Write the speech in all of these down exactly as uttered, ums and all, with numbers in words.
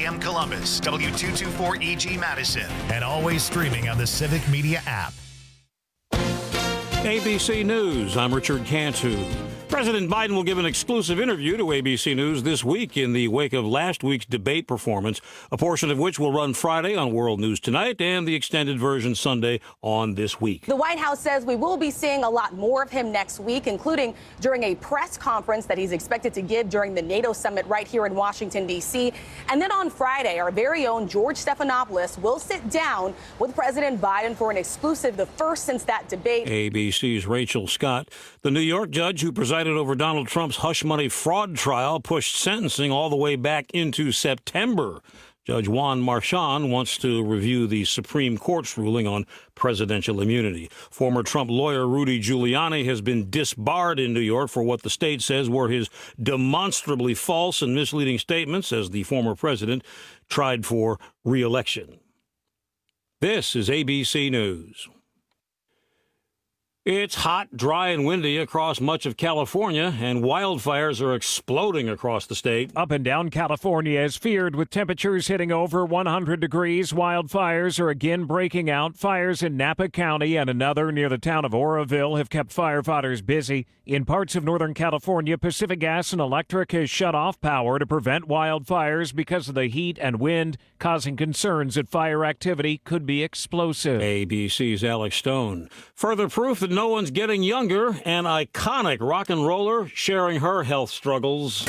M Columbus, W two twenty-four E G Madison, and always streaming on the Civic Media app. A B C News, I'm Richard Cantu. President Biden will give an exclusive interview to A B C News this week in the wake of last week's debate performance, a portion of which will run Friday on World News Tonight and the extended version Sunday on This Week. The White House says we will be seeing a lot more of him next week, including during a press conference that he's expected to give during the NATO summit right here in Washington, D C. And then on Friday, our very own George Stephanopoulos will sit down with President Biden for an exclusive, the first since that debate. A B C's Rachel Scott. The New York judge who presided over Donald Trump's hush money fraud trial pushed sentencing all the way back into September. Judge Juan Marchand wants to review the Supreme Court's ruling on presidential immunity. Former Trump lawyer Rudy Giuliani has been disbarred in New York for what the state says were his demonstrably false and misleading statements as the former president tried for re-election. This is A B C News. It's hot, dry, and windy across much of California, and wildfires are exploding across the state. Up and down California is feared with temperatures hitting over one hundred degrees. Wildfires are again breaking out. Fires in Napa County and another near the town of Oroville have kept firefighters busy. In parts of Northern California, Pacific Gas and Electric has shut off power to prevent wildfires because of the heat and wind, causing concerns that fire activity could be explosive. A B C's Alex Stone. Further proof that no one's getting younger, an iconic rock and roller sharing her health struggles.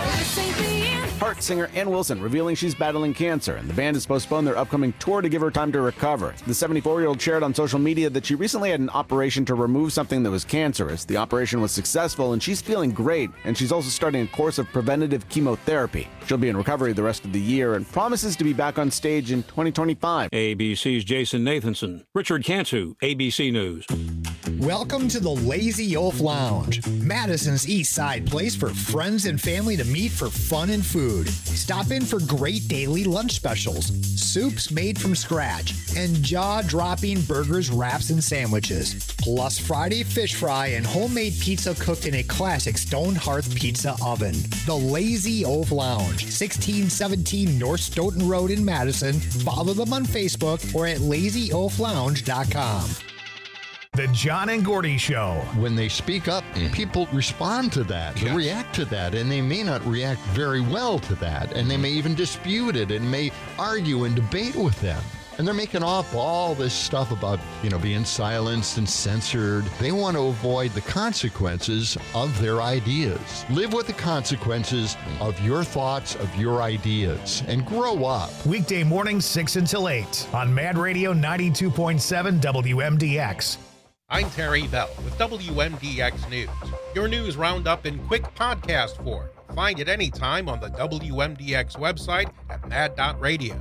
Hart singer Ann Wilson revealing she's battling cancer, and the band has postponed their upcoming tour to give her time to recover. The seventy-four-year-old shared on social media that she recently had an operation to remove something that was cancerous. The operation was successful, and she's feeling great, and she's also starting a course of preventative chemotherapy. She'll be in recovery the rest of the year and promises to be back on stage in twenty twenty-five. A B C's Jason Nathanson. Richard Cantu, A B C News. Welcome to the Lazy Oaf Lounge, Madison's East Side place for friends and family to meet for fun and food. Stop in for great daily lunch specials, soups made from scratch, and jaw-dropping burgers, wraps, and sandwiches. Plus Friday fish fry and homemade pizza cooked in a classic stone hearth pizza oven. The Lazy Oaf Lounge, sixteen seventeen North Stoughton Road in Madison. Follow them on Facebook or at lazy oaf lounge dot com. The John and Gordy Show. When they speak up, people respond to that, they yes. react to that, and they may not react very well to that, and they may even dispute it and may argue and debate with them. And they're making off all this stuff about, you know, being silenced and censored. They want to avoid the consequences of their ideas. Live with the consequences of your thoughts, of your ideas, and grow up. Weekday mornings, six until eight on Mad Radio ninety-two point seven W M D X. I'm Terry Bell with W M D X News, your news roundup in quick podcast form. Find it anytime on the W M D X website at mad dot radio.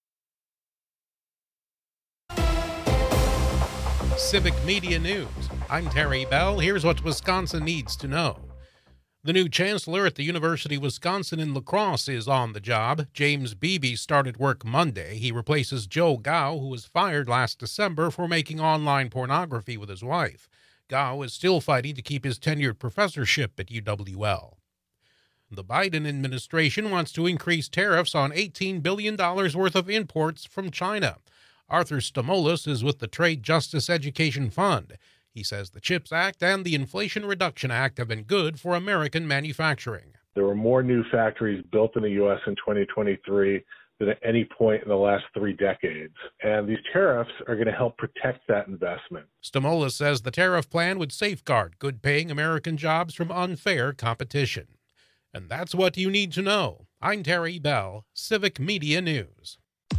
Civic Media News. I'm Terry Bell. Here's what Wisconsin needs to know. The new chancellor at the University of Wisconsin in La Crosse is on the job. James Beebe started work Monday. He replaces Joe Gao, who was fired last December for making online pornography with his wife. Gao is still fighting to keep his tenured professorship at U W L. The Biden administration wants to increase tariffs on eighteen billion dollars worth of imports from China. Arthur Stamoulis is with the Trade Justice Education Fund. He says the CHIPS Act and the Inflation Reduction Act have been good for American manufacturing. There were more new factories built in the U S in twenty twenty-three than at any point in the last three decades. And these tariffs are going to help protect that investment. Stamoulis says the tariff plan would safeguard good-paying American jobs from unfair competition. And that's what you need to know. I'm Terry Bell, Civic Media News.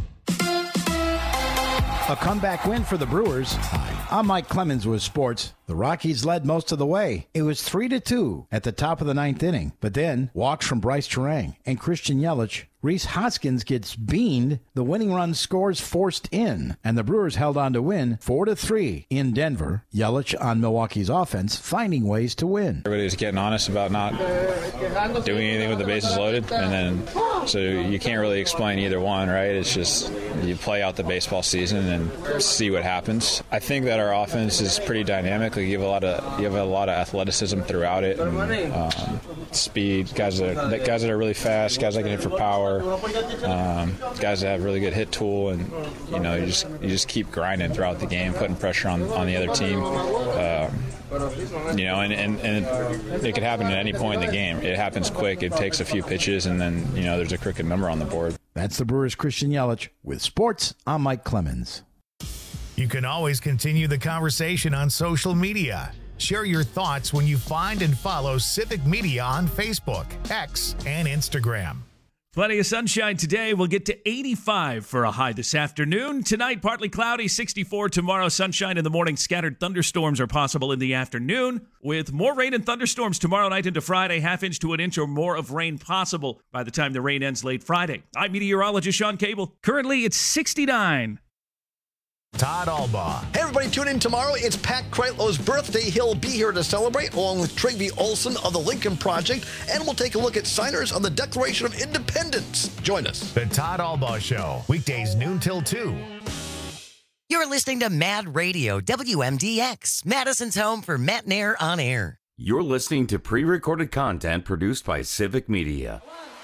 A comeback win for the Brewers. Hi, I'm Mike Clemens with sports. The Rockies led most of the way. It was three to two at the top of the ninth inning. But then, walks from Bryce Terang and Christian Yelich. Rhys Hoskins gets beaned. The winning run scores forced in. And the Brewers held on to win four to three in Denver. Yelich on Milwaukee's offense, finding ways to win. Everybody's getting honest about not doing anything with the bases loaded. And then, so you can't really explain either one, right? It's just you play out the baseball season and see what happens. I think that our offense is pretty dynamic. physically. You have a lot of you have a lot of athleticism throughout it, and, um, speed. Guys that are, guys that are really fast. Guys that can hit for power. Um, guys that have really good hit tool, and you know you just you just keep grinding throughout the game, putting pressure on, on the other team. Um, you know, and, and, and it could happen at any point in the game. It happens quick. It takes a few pitches, and then you know there's a crooked number on the board. That's the Brewers' Christian Yelich. With sports, I'm Mike Clemens. You can always continue the conversation on social media. Share your thoughts when you find and follow Civic Media on Facebook, X, and Instagram. Plenty of sunshine today. We'll get to eighty-five for a high this afternoon. Tonight, partly cloudy, sixty-four. Tomorrow, sunshine in the morning. Scattered thunderstorms are possible in the afternoon, with more rain and thunderstorms tomorrow night into Friday. Half inch to an inch or more of rain possible by the time the rain ends late Friday. I'm meteorologist Sean Cable. Currently, it's sixty-nine. Todd Albaugh. Hey, everybody, tune in tomorrow. It's Pat Kreitlow's birthday. He'll be here to celebrate, along with Trygve Olsen of the Lincoln Project, and we'll take a look at signers on the Declaration of Independence. Join us. The Todd Albaugh Show, weekdays noon till two. You're listening to Mad Radio, W M D X, Madison's home for Matt Nair on air. You're listening to pre-recorded content produced by Civic Media.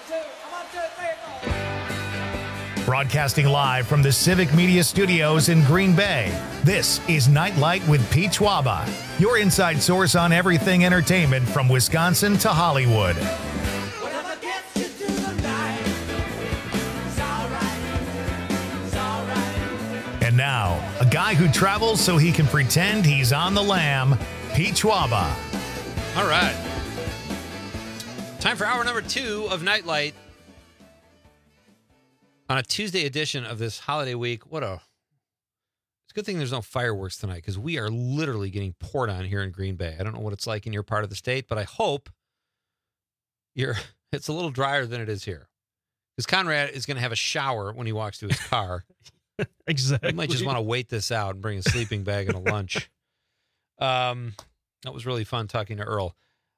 Broadcasting live from the Civic Media Studios in Green Bay, this is Nightlight with Pete Schwaba, your inside source on everything entertainment from Wisconsin to Hollywood. And now, a guy who travels so he can pretend he's on the lam, Pete Schwaba. All right. Time for hour number two of Nightlight. On a Tuesday edition of this holiday week, what a... It's a good thing there's no fireworks tonight, because we are literally getting poured on here in Green Bay. I don't know what it's like in your part of the state, but I hope you're it's a little drier than it is here. Because Conrad is going to have a shower when he walks to his car. Exactly. He might just want to wait this out and bring a sleeping bag and a lunch. Um, that was really fun talking to Earl.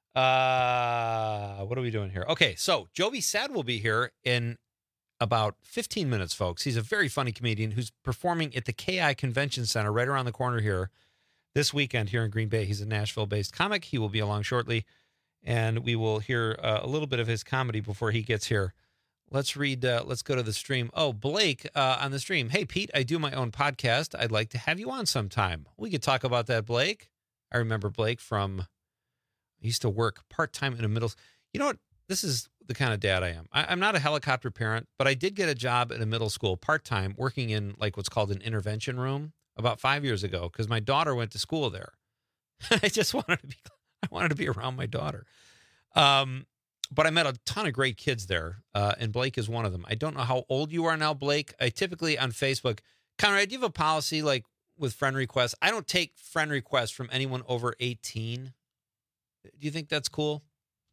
Uh, what are we doing here? Okay, so Jovi Sad will be here in about fifteen minutes, folks. He's a very funny comedian who's performing at the K I Convention Center right around the corner here this weekend here in Green Bay. He's a Nashville-based comic. He will be along shortly, and we will hear uh, a little bit of his comedy before he gets here. Let's read, uh, let's go to the stream. Oh, Blake uh, on the stream. Hey, Pete, I do my own podcast. I'd like to have you on sometime. We could talk about that, Blake. I remember Blake from, I used to work part-time in a middle, you know what? This is the kind of dad I am. I, I'm not a helicopter parent, but I did get a job at a middle school part-time working in like what's called an intervention room about five years ago because my daughter went to school there. I just wanted to be, I wanted to be around my daughter. Um, but I met a ton of great kids there, uh, and Blake is one of them. I don't know how old you are now, Blake. I typically on Facebook, Conrad, do you have a policy like with friend requests? I don't take friend requests from anyone over eighteen. Do you think that's cool?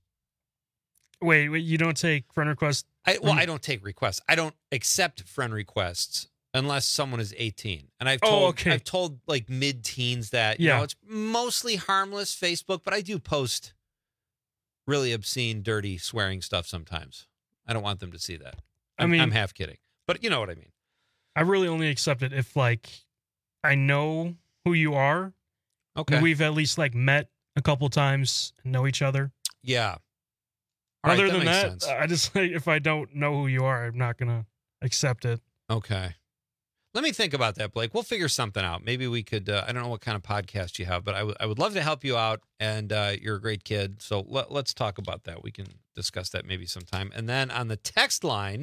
Wait, wait, you don't take friend requests? I, well, I don't take requests. I don't accept friend requests unless someone is eighteen. And I've told, oh, okay. I've told like mid-teens that, you yeah. know, it's mostly harmless Facebook, but I do post really obscene, dirty, swearing stuff sometimes. I don't want them to see that. I'm, I mean, I'm half kidding, but you know what I mean. I really only accept it if like I know who you are. Okay. And we've at least like met a couple times and know each other. Yeah. All Other right, that than makes that, sense. I just like if I don't know who you are, I'm not gonna accept it. Okay. Let me think about that, Blake. We'll figure something out. Maybe we could, uh, I don't know what kind of podcast you have, but I, w- I would love to help you out, and uh, you're a great kid. So let, let's talk about that. We can discuss that maybe sometime. And then on the text line,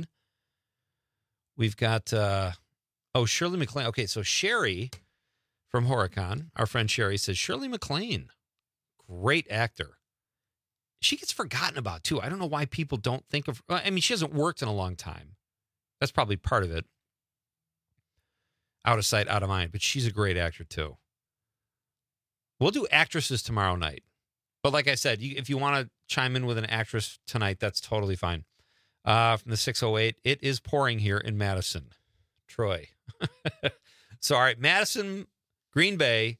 we've got, uh, oh, Shirley MacLaine. Okay, so Sherry from Horicon, our friend Sherry, says, Shirley MacLaine, great actor. She gets forgotten about, too. I don't know why people don't think of, I mean, she hasn't worked in a long time. That's probably part of it. Out of sight, out of mind. But she's a great actor, too. We'll do actresses tomorrow night. But like I said, you, if you want to chime in with an actress tonight, that's totally fine. Uh, from the six oh eight, it is pouring here in Madison. Troy. So, all right, Madison, Green Bay.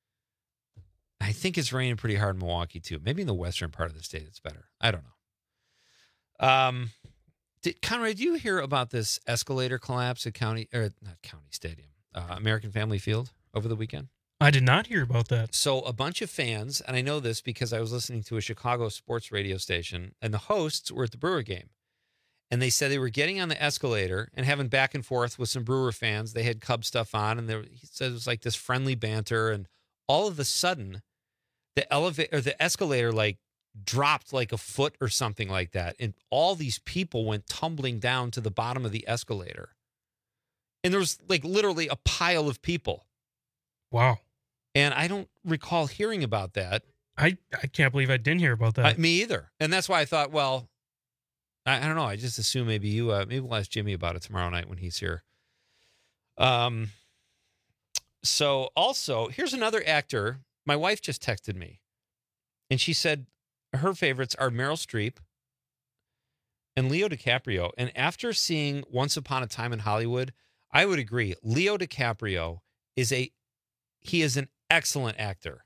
I think it's raining pretty hard in Milwaukee, too. Maybe in the western part of the state it's better. I don't know. Um, did, Conrad, did you hear about this escalator collapse at County, or not County Stadium, uh, American Family Field over the weekend? I did not hear about that. So a bunch of fans, and I know this because I was listening to a Chicago sports radio station, and the hosts were at the Brewer game. And they said they were getting on the escalator and having back and forth with some Brewer fans. They had Cub stuff on, and there, he said it was like this friendly banter. And all of a sudden, the elevator or the escalator like dropped like a foot or something like that, and all these people went tumbling down to the bottom of the escalator. And there was like literally a pile of people. Wow. And I don't recall hearing about that. I, I can't believe I didn't hear about that. Uh, me either. And that's why I thought, well, I, I don't know. I just assume maybe you, uh, maybe we'll ask Jimmy about it tomorrow night when he's here. Um. So also, here's another actor. My wife just texted me, and she said her favorites are Meryl Streep and Leo DiCaprio. And after seeing Once Upon a Time in Hollywood, I would agree. Leo DiCaprio is a, he is an excellent actor.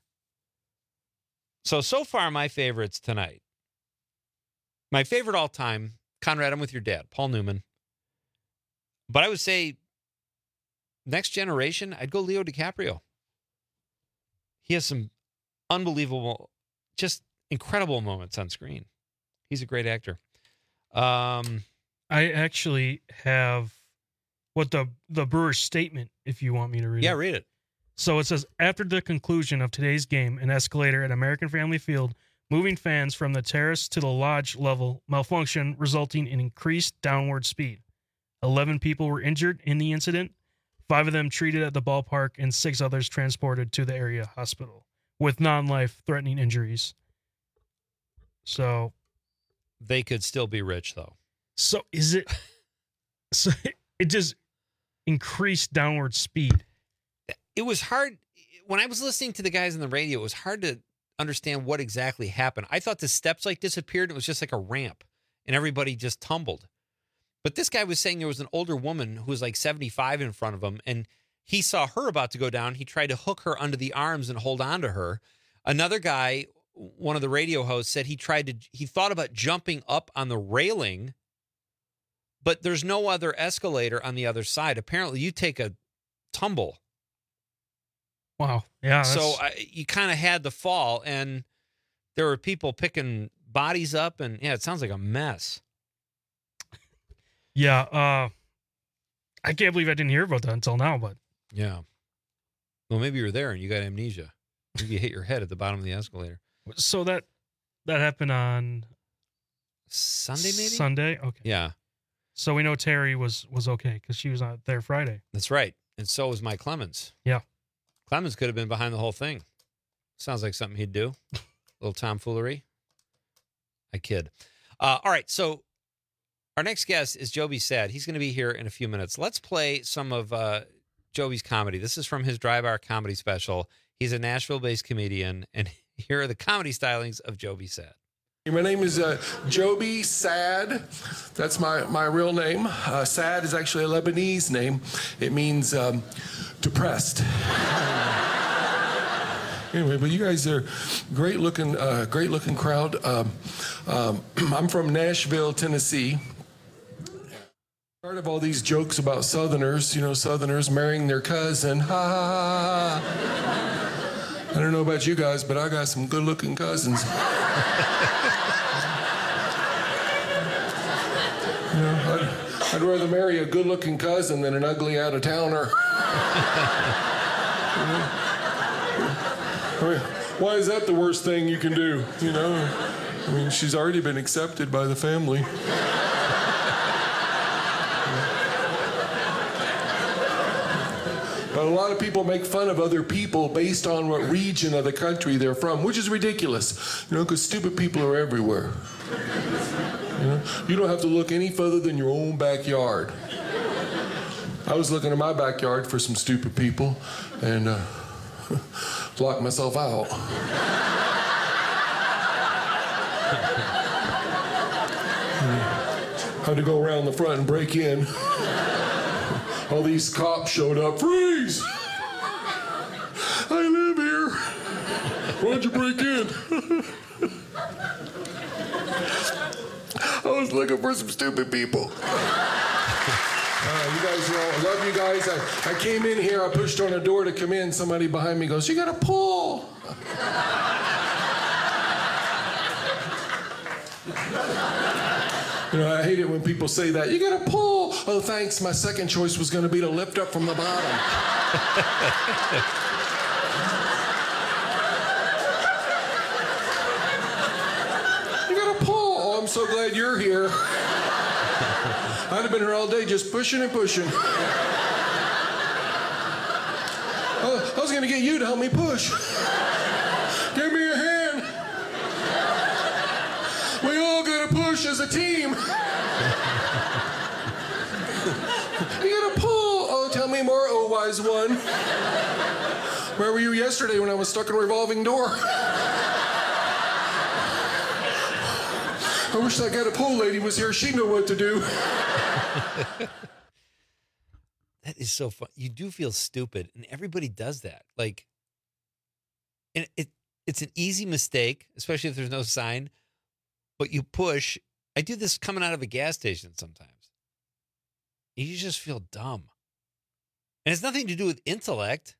So, so far, my favorites tonight. My favorite all time, Conrad, I'm with your dad, Paul Newman. But I would say next generation, I'd go Leo DiCaprio. He has some unbelievable, just incredible moments on screen. He's a great actor. Um, I actually have what the, the Brewers statement, if you want me to read yeah, it. Yeah, read it. So it says, after the conclusion of today's game, an escalator at American Family Field, moving fans from the terrace to the lodge level malfunction, resulting in increased downward speed. eleven people were injured in the incident, five of them treated at the ballpark, and six others transported to the area hospital with non-life-threatening injuries. So, they could still be rich, though. So is it? So it just increased downward speed. It was hard when I was listening to the guys on the radio. It was hard to understand what exactly happened. I thought the steps like disappeared. And it was just like a ramp, and everybody just tumbled. But this guy was saying there was an older woman who was like seventy-five in front of him, and he saw her about to go down. He tried to hook her under the arms and hold on to her. Another guy, one of the radio hosts, said he tried to, he thought about jumping up on the railing, but there's no other escalator on the other side. Apparently, you take a tumble. Wow. Yeah. So uh, you kind of had the fall, and there were people picking bodies up, and yeah, it sounds like a mess. Yeah. Uh, I can't believe I didn't hear about that until now, but. Yeah. Well, maybe you were there and you got amnesia. Maybe you hit your head at the bottom of the escalator. So that that happened on Sunday, maybe? Sunday? Okay. Yeah. So we know Terry was was okay because she was not there Friday. That's right. And so was Mike Clemens. Yeah. Clemens could have been behind the whole thing. Sounds like something he'd do. A little tomfoolery. I kid. Uh, all right. So our next guest is Joby Sad. He's going to be here in a few minutes. Let's play some of uh, Joby's comedy. This is from his Dry Bar comedy special. He's a Nashville-based comedian, and here are the comedy stylings of Joby Sad. My name is uh, Joby Sad. That's my, my real name. Uh, Sad is actually a Lebanese name. It means um, depressed. Anyway, but you guys are great looking, uh, great looking crowd. Um, um, I'm from Nashville, Tennessee. Part of all these jokes about Southerners, you know, Southerners marrying their cousin. Ha ha ha ha. I don't know about you guys, but I got some good looking cousins. You know, I'd, I'd rather marry a good-looking cousin than an ugly out-of-towner. You know? I mean, why is that the worst thing you can do, you know? I mean, she's already been accepted by the family. But a lot of people make fun of other people based on what region of the country they're from, which is ridiculous, you know, because stupid people are everywhere. You know? You don't have to look any further than your own backyard. I was looking in my backyard for some stupid people and uh, locked myself out. Had to go around the front and break in. All these cops showed up. Freeze! I live here. Why'd you break in? I was looking for some stupid people. Uh, you guys guys are all, I love you guys. I, I came in here, I pushed on a door to come in. Somebody behind me goes, you got to pull. You know, I hate it when people say that. You got to pull. Oh, thanks. My second choice was going to be to lift up from the bottom. You got to pull. Oh, I'm so glad you're here. I'd have been here all day just pushing and pushing. Oh, I was going to get you to help me push. Give me a hand. We all got to push as a team. You got to pull. Oh, tell me more, oh wise one. Where were you yesterday when I was stuck in a revolving door? I wish that got a pull lady was here. She'd know what to do. That is so fun. You do feel stupid, and everybody does that. Like, and it it's an easy mistake, especially if there's no sign. But you push. I do this coming out of a gas station sometimes. You just feel dumb, and it's nothing to do with intellect.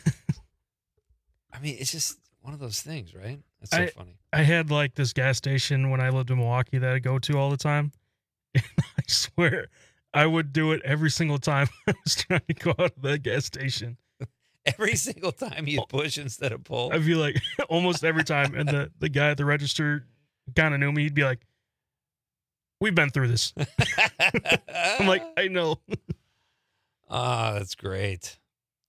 I mean, it's just one of those things, right? That's so I, funny. I had like this gas station when I lived in Milwaukee that I go to all the time. And I swear I would do it every single time I was trying to go out of that gas station. Every single time you push instead of pull. I'd be like, almost every time. And the, the guy at the register kind of knew me. He'd be like, we've been through this. I'm like, I know. Ah, that's great.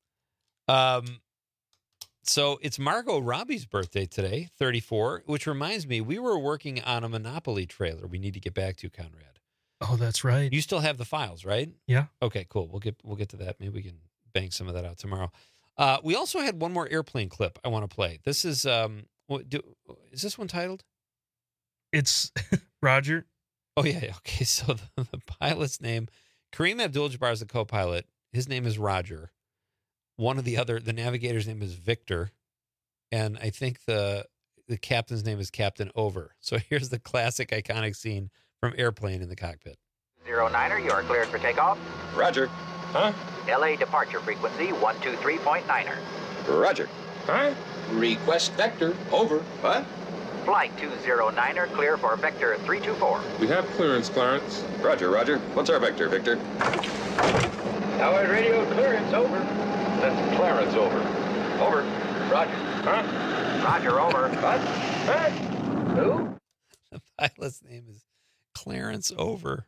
Um, so it's Margot Robbie's birthday today, thirty-four, which reminds me, we were working on a Monopoly trailer we need to get back to, Conrad. Oh, that's right. You still have the files, right? Yeah. Okay, cool. We'll get we'll get to that. Maybe we can bang some of that out tomorrow. Uh, we also had one more airplane clip I want to play. This is um, what do, is this one titled? It's Roger. Oh yeah, yeah. Okay. So the, the pilot's name, Kareem Abdul-Jabbar is the co-pilot. His name is Roger. One of the other, the navigator's name is Victor, and I think the the captain's name is Captain Over. So here's the classic, iconic scene from Airplane in the cockpit. Zero Niner, you are cleared for takeoff. Roger. Huh? L A departure frequency one two three point niner. Roger. Huh? Request vector. Over. What? Flight two zero niner, clear for vector three two four. We have clearance, Clarence. Roger, Roger. What's our vector, Victor? Tower radio clearance, over. That's Clarence, over. Over. Roger. Huh? Roger, over. What? Huh? Who? The pilot's name is Clarence Over.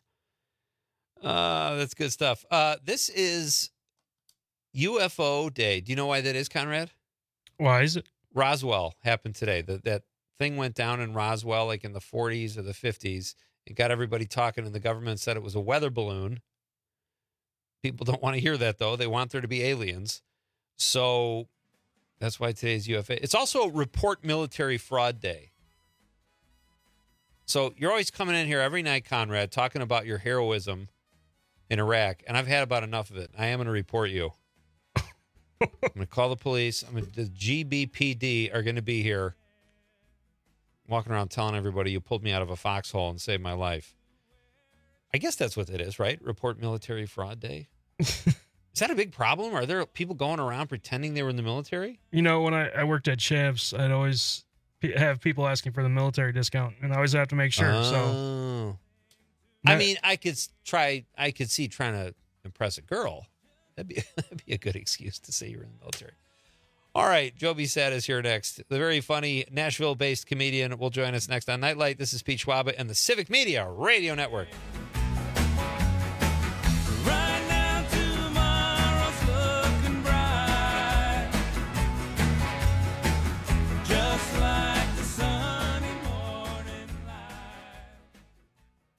Uh, that's good stuff. Uh, this is U F O Day. Do you know why that is, Conrad? Why is it? Roswell happened today. That that thing went down in Roswell like in the forties or the fifties. It got everybody talking, and the government said it was a weather balloon. People don't want to hear that, though. They want there to be aliens. So that's why today's U F O. It's also Report Military Fraud Day. So you're always coming in here every night, Conrad, talking about your heroism in Iraq, and I've had about enough of it. I am going to report you. I'm going to call the police. I'm gonna, the G B P D are going to be here walking around telling everybody you pulled me out of a foxhole and saved my life. I guess that's what it is, right? Report Military Fraud Day. Is that a big problem? Are there people going around pretending they were in the military? You know, when I, I worked at Chavs, I'd always p- have people asking for the military discount, and I always have to make sure. Oh. So, I mean, I could s- try. I could see trying to impress a girl. That'd be that'd be a good excuse to say you're in the military. All right, Joby Sad is here next. The very funny Nashville-based comedian will join us next on Nightlight. This is Pete Schwaba and the Civic Media Radio Network.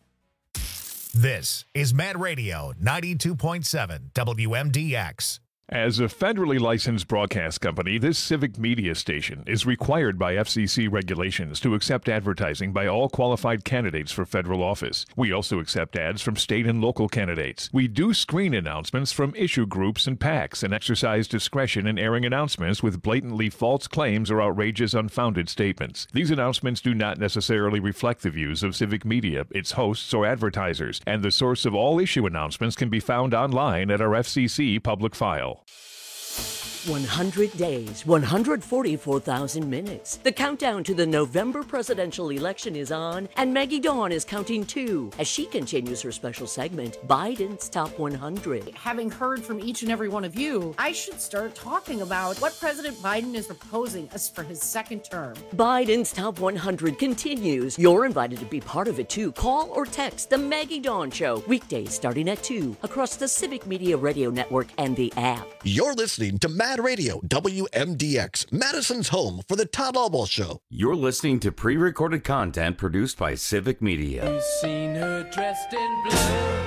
This is Mad Radio ninety-two point seven W M D X. As a federally licensed broadcast company, this civic media station is required by F C C regulations to accept advertising by all qualified candidates for federal office. We also accept ads from state and local candidates. We do screen announcements from issue groups and PACs and exercise discretion in airing announcements with blatantly false claims or outrageous unfounded statements. These announcements do not necessarily reflect the views of civic media, its hosts, or advertisers, and the source of all issue announcements can be found online at our F C C public file. one hundred days, one hundred forty-four thousand minutes. The countdown to the November presidential election is on, and Maggie Dawn is counting too as she continues her special segment, Biden's Top one hundred. Having heard from each and every one of you, I should start talking about what President Biden is proposing us for his second term. Biden's Top one hundred continues. You're invited to be part of it too. Call or text the Maggie Dawn Show, weekdays starting at two, across the Civic Media Radio Network and the app. You're listening to Mad Radio, W M D X, Madison's home for the Todd Albaugh Show. You're listening to pre-recorded content produced by Civic Media. You've seen her dressed in blue.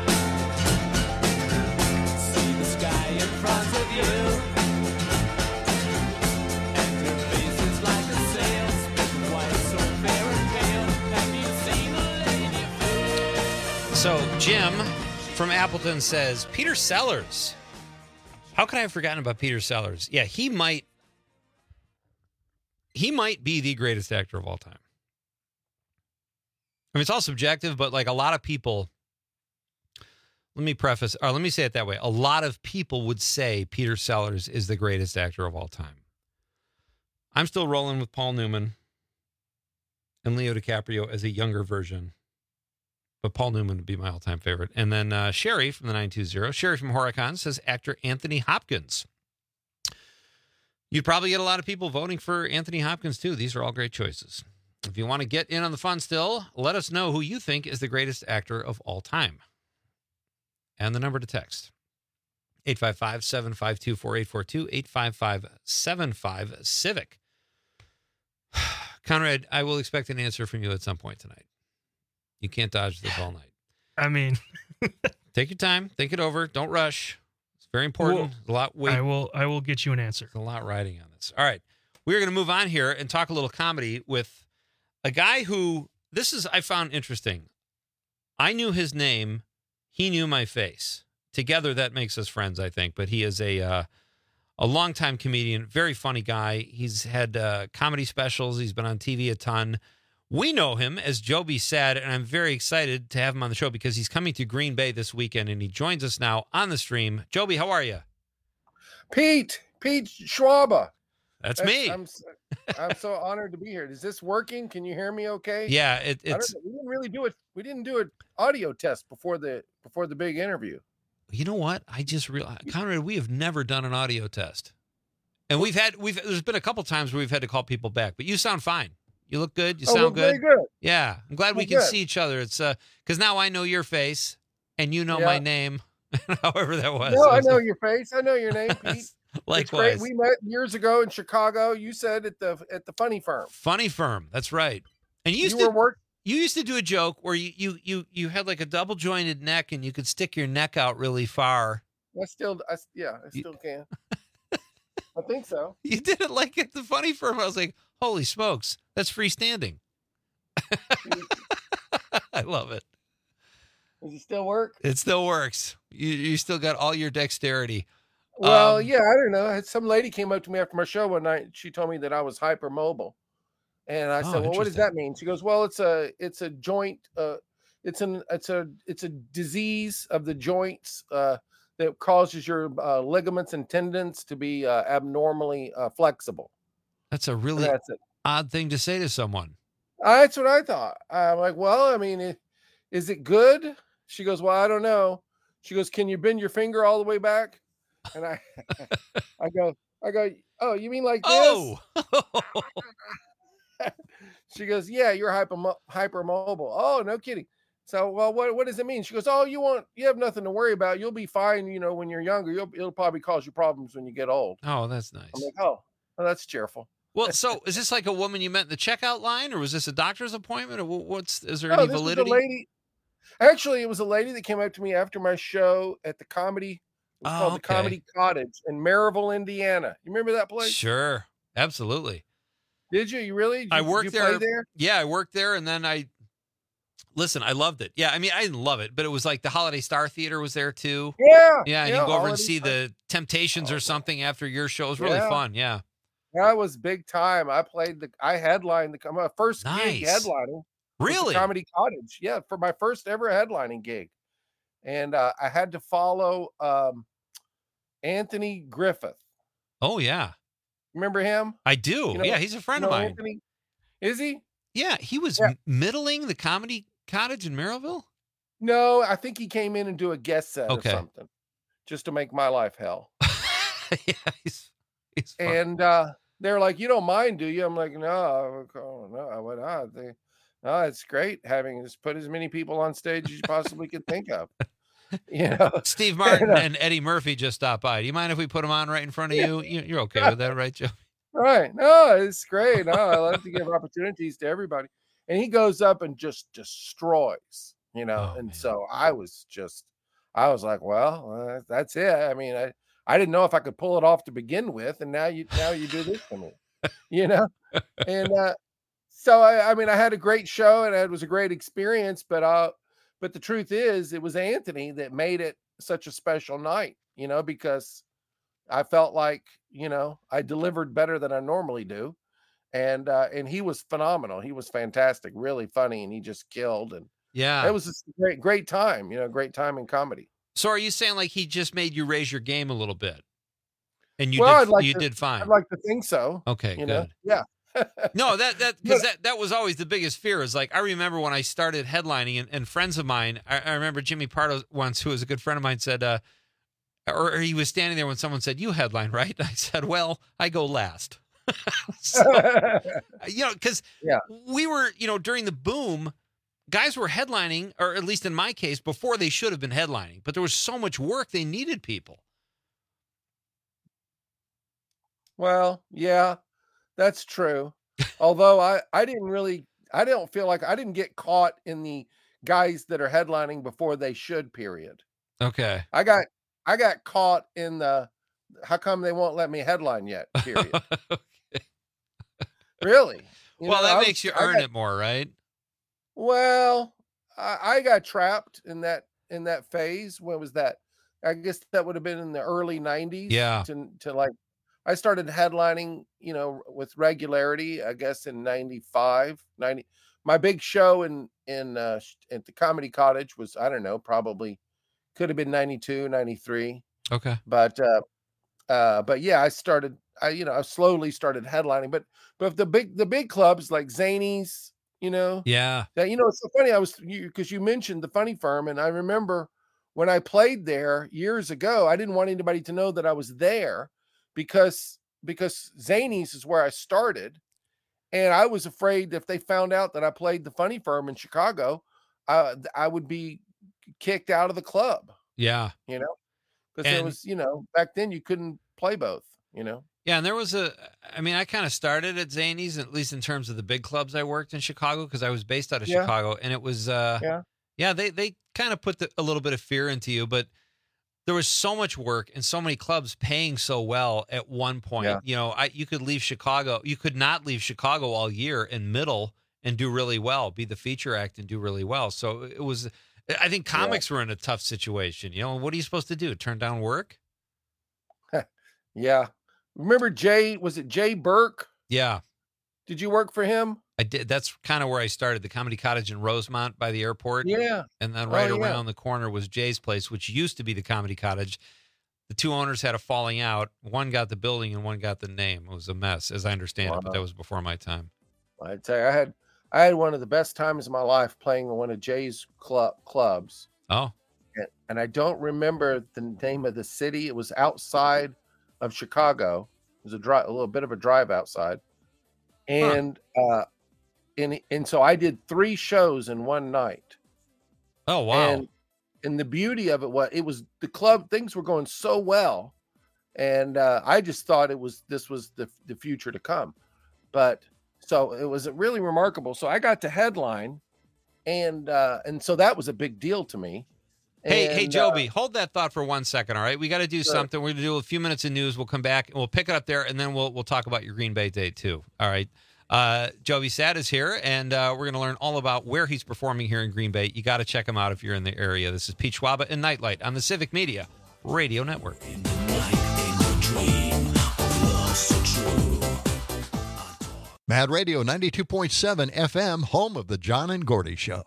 See the sky in front of you. And her face is like a sail, spinning white, so fair and pale. Have you seen a lady? So Jim from Appleton says, Peter Sellers. How could I have forgotten about Peter Sellers? Yeah, he might he might be the greatest actor of all time. I mean, it's all subjective, but like a lot of people, let me preface, or let me say it that way. A lot of people would say Peter Sellers is the greatest actor of all time. I'm still rolling with Paul Newman and Leo DiCaprio as a younger version. But Paul Newman would be my all-time favorite. And then uh, Sherry from the nine two zero, Sherry from Horicon says actor Anthony Hopkins. You'd probably get a lot of people voting for Anthony Hopkins, too. These are all great choices. If you want to get in on the fun still, let us know who you think is the greatest actor of all time. And the number to text, eight five five, seven five two, four eight four two, eight five five, seven five, CIVIC. Conrad, I will expect an answer from you at some point tonight. You can't dodge this all night. I mean, take your time, think it over, don't rush. It's very important. Well, a lot weight. I will. I will get you an answer. There's a lot riding on this. All right, we're going to move on here and talk a little comedy with a guy who this is I found interesting. I knew his name, he knew my face. Together, that makes us friends, I think. But he is a uh, a longtime comedian, very funny guy. He's had uh, comedy specials. He's been on T V a ton. We know him as Joby Sad, and I'm very excited to have him on the show because he's coming to Green Bay this weekend, and he joins us now on the stream. Joby, how are you? Pete, Pete Schwaba. That's, That's me. I'm, I'm so honored to be here. Is this working? Can you hear me okay? Yeah, it, it's. We didn't really do it. We didn't do an audio test before the before the big interview. You know what? I just realized, Conrad, we have never done an audio test, and we've had we've. There's been a couple times where we've had to call people back, but you sound fine. You look good. You oh, sound good. good. good. Yeah, I'm glad we're we can good. see each other. It's uh, because now I know your face, and you know yeah. my name. However that was. No, I, was I know like, your face. I know your name, Pete. Likewise. We met years ago in Chicago. You said at the at the Funny Firm. Funny Firm. That's right. And you used you to were work- You used to do a joke where you you you you had like a double jointed neck, and you could stick your neck out really far. I still, I, yeah, I still can. I think so. You did it like at the Funny Firm. I was like, holy smokes, that's freestanding. I love it. Does it still work? It still works. You you still got all your dexterity. Well, um, yeah, I don't know. Some lady came up to me after my show one night. She told me that I was hypermobile, and I Oh, said, "Well, what does that mean?" She goes, "Well, it's a it's a joint. Uh, it's an it's a it's a disease of the joints uh, that causes your uh, ligaments and tendons to be uh, abnormally uh, flexible." That's a really that's it. odd thing to say to someone. Uh, that's what I thought. I'm like, well, I mean, it, is it good? She goes, well, I don't know. She goes, can you bend your finger all the way back? And I, I go, I go, oh, you mean like this? Oh. She goes, yeah, you're hyper hypermobile. Oh, no kidding. So, well, what what does it mean? She goes, oh, you want, you have nothing to worry about. You'll be fine. You know, when you're younger, you'll it'll probably cause you problems when you get old. Oh, that's nice. I'm like, oh, well, that's cheerful. Well, so is this like a woman you met in the checkout line, or was this a doctor's appointment, or what's is there No, any this validity? was a lady. Actually, it was a lady that came up to me after my show at the Comedy was Oh, called the okay. Comedy Cottage in Maryville, Indiana. You remember that place? Sure. Absolutely. Did you? You really? Did I you, worked did you play there. there? Yeah, I worked there, and then I listen. I loved it. Yeah, I mean, I didn't love it, but it was like the Holiday Star Theater was there too. Yeah. Yeah, and yeah, you can go over and Holiday see Star- the Temptations or something after your show. It was really Yeah. fun. Yeah. That was big time. I played the. I headlined the. My first gig Nice. headlining. was the Really? Comedy Cottage. Yeah, for my first ever headlining gig, and uh, I had to follow um, Anthony Griffith. Oh yeah, Remember him? I do. You know- yeah, he's a friend you of know mine. Anthony? Is he? Yeah, he was Yeah. m- middling the Comedy Cottage in Maryville. No, I think he came in and do a guest set Okay. or something, just to make my life hell. yeah, he's, he's fun. And uh, they're like, "You don't mind, do you?" I'm like, "No, oh, no, I would not. They, no, it's great having just put as many people on stage as you possibly could think of." You know, Steve Martin And, uh, and Eddie Murphy just stopped by. Do you mind if we put them on right in front of you? you? You're okay with that, right, Joe? Right? No, it's great. No, I love to give opportunities to everybody. And he goes up and just destroys, you know. Oh, and man. so I was just, I was like, well, uh, that's it. I mean, I, I didn't know if I could pull it off to begin with, and now you, now you do this to me, you know. And uh, so I, I mean, I had a great show, and it was a great experience. But uh, but the truth is, it was Anthony that made it such a special night, you know, because I felt like, you know, I delivered better than I normally do. And uh, and he was phenomenal. He was fantastic, really funny, and he just killed. And Yeah. it was just a great, great time, you know, great time in comedy. So are you saying like he just made you raise your game a little bit? And you Well, did I'd like you to- did fine. I'd like to think so. Okay, You good. know, yeah. No, that that because that, that was always the biggest fear. Is like I remember when I started headlining, and, and friends of mine. I, I remember Jimmy Pardo once, who was a good friend of mine, said, uh, or, or he was standing there when someone said, "You headline, right?" I said, "Well, I go last." So, you know, because Yeah. we were, you know, during the boom, guys were headlining, or at least in my case, before they should have been headlining. But there was so much work; they needed people. Well, yeah, that's true. Although I, I didn't really, I don't feel like I didn't get caught in the guys that are headlining before they should, period. Okay. I got, I got caught in the, how come they won't let me headline yet, period. Really? You well, know, that I makes was- you I earn got- it more, right? Well, I, I got trapped in that in that phase. When was that? I guess that would have been in the early nineties. Yeah. To to like, I started headlining, you know, with regularity. I guess in ninety-five, ninety. My big show in in uh, sh- at the Comedy Cottage was, I don't know, probably could have been ninety-two, ninety-three. Okay. But uh, uh, but yeah, I started. I you know I slowly started headlining, but but the big the big clubs like Zanies, you know. Yeah. That you know, it's so funny. I was you because you mentioned the Funny Firm, and I remember when I played there years ago, I didn't want anybody to know that I was there because because Zanies is where I started, and I was afraid that if they found out that I played the Funny Firm in Chicago, uh, I would be kicked out of the club. Yeah. You know, because there And- was you know back then you couldn't play both. You know. Yeah, and there was a, I mean, I kind of started at Zanies, at least in terms of the big clubs I worked in Chicago, because I was based out of Yeah. Chicago, and it was, uh, Yeah. yeah, they they kind of put the, a little bit of fear into you, but there was so much work and so many clubs paying so well at one point. Yeah. You know, I you could leave Chicago, you could not leave Chicago all year in middle and do really well, be the feature act and do really well. So it was, I think comics were in a tough situation. You know, what are you supposed to do? Turn down work? Yeah. Remember Jay? Was it Jay Burke? Yeah. Did you work for him? I did. That's kind of where I started, the Comedy Cottage in Rosemont by the airport. Yeah. And then Oh, right yeah. around the corner was Jay's place, which used to be the Comedy Cottage. The two owners had a falling out. One got the building and one got the name. It was a mess, as I understand it, but that Wow. was before my time. I tell you, I had I had one of the best times of my life playing one of Jay's club clubs, Oh, and, and I don't remember the name of the city. It was outside of Chicago. It was a drive, a little bit of a drive outside, and uh, and and so I did three shows in one night. oh, wow. And and the beauty of it was it was the club, things were going so well, and uh, I just thought it was this was the the future to come. But so it was really remarkable. So I got to headline, and uh, and so that was a big deal to me. Hey, hey, And, Joby, uh, hold that thought for one second, all right? We got to do Sure. something. We're going to do a few minutes of news. We'll come back, and we'll pick it up there, and then we'll we'll talk about your Green Bay date, too. All right? Uh, Joby Sad is here, and uh, we're going to learn all about where he's performing here in Green Bay. You got to check him out if you're in the area. This is Pete Schwaba and Nightlight on the Civic Media Radio Network. Mad Radio ninety-two point seven F M, home of the John and Gordy Show.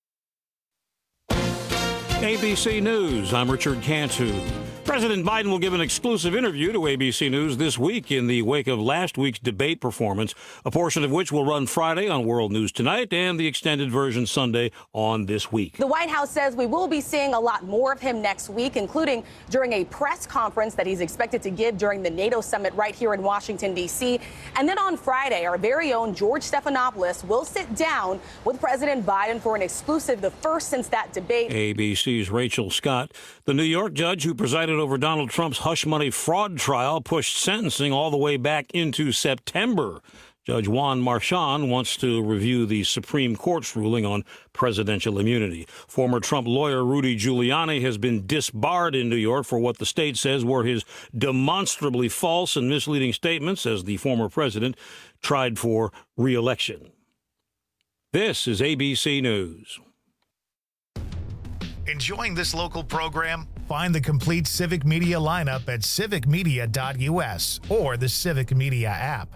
A B C News, I'm Richard Cantu. President Biden will give an exclusive interview to A B C News this week in the wake of last week's debate performance, a portion of which will run Friday on World News Tonight and the extended version Sunday on This Week. The White House says we will be seeing a lot more of him next week, including during a press conference that he's expected to give during the NATO summit right here in Washington, D C. And then on Friday, our very own George Stephanopoulos will sit down with President Biden for an exclusive, the first since that debate. A B C's Rachel Scott. The New York judge who presided over Donald Trump's hush money fraud trial pushed sentencing all the way back into September. Judge Juan Marchand wants to review the Supreme Court's ruling on presidential immunity. Former Trump lawyer Rudy Giuliani has been disbarred in New York for what the state says were his demonstrably false and misleading statements as the former president tried for re-election. This is A B C News. Enjoying this local program? Find the complete Civic Media lineup at civic media dot U S or the Civic Media app.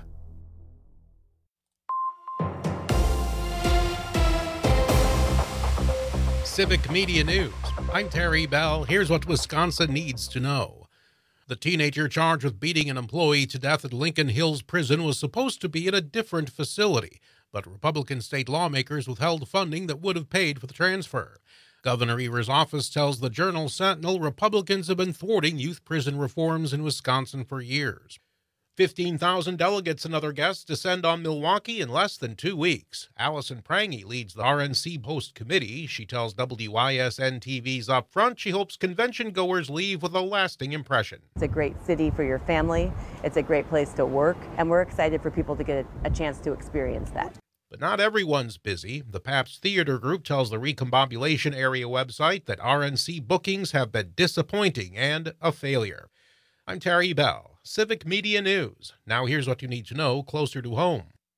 Civic Media News. I'm Terry Bell. Here's what Wisconsin needs to know. The teenager charged with beating an employee to death at Lincoln Hills Prison was supposed to be in a different facility, but Republican state lawmakers withheld funding that would have paid for the transfer. Governor Evers' office tells the Journal-Sentinel Republicans have been thwarting youth prison reforms in Wisconsin for years. fifteen thousand delegates and other guests descend on Milwaukee in less than two weeks. Allison Prangy leads the R N C Post Committee. She tells W I S N T V's Upfront she hopes convention goers leave with a lasting impression. It's a great city for your family. It's a great place to work, and we're excited for people to get a chance to experience that. But not everyone's busy. The Pabst Theater Group tells the Recombobulation Area website that R N C bookings have been disappointing and a failure. I'm Terry Bell, Civic Media News. Now here's what you need to know closer to home.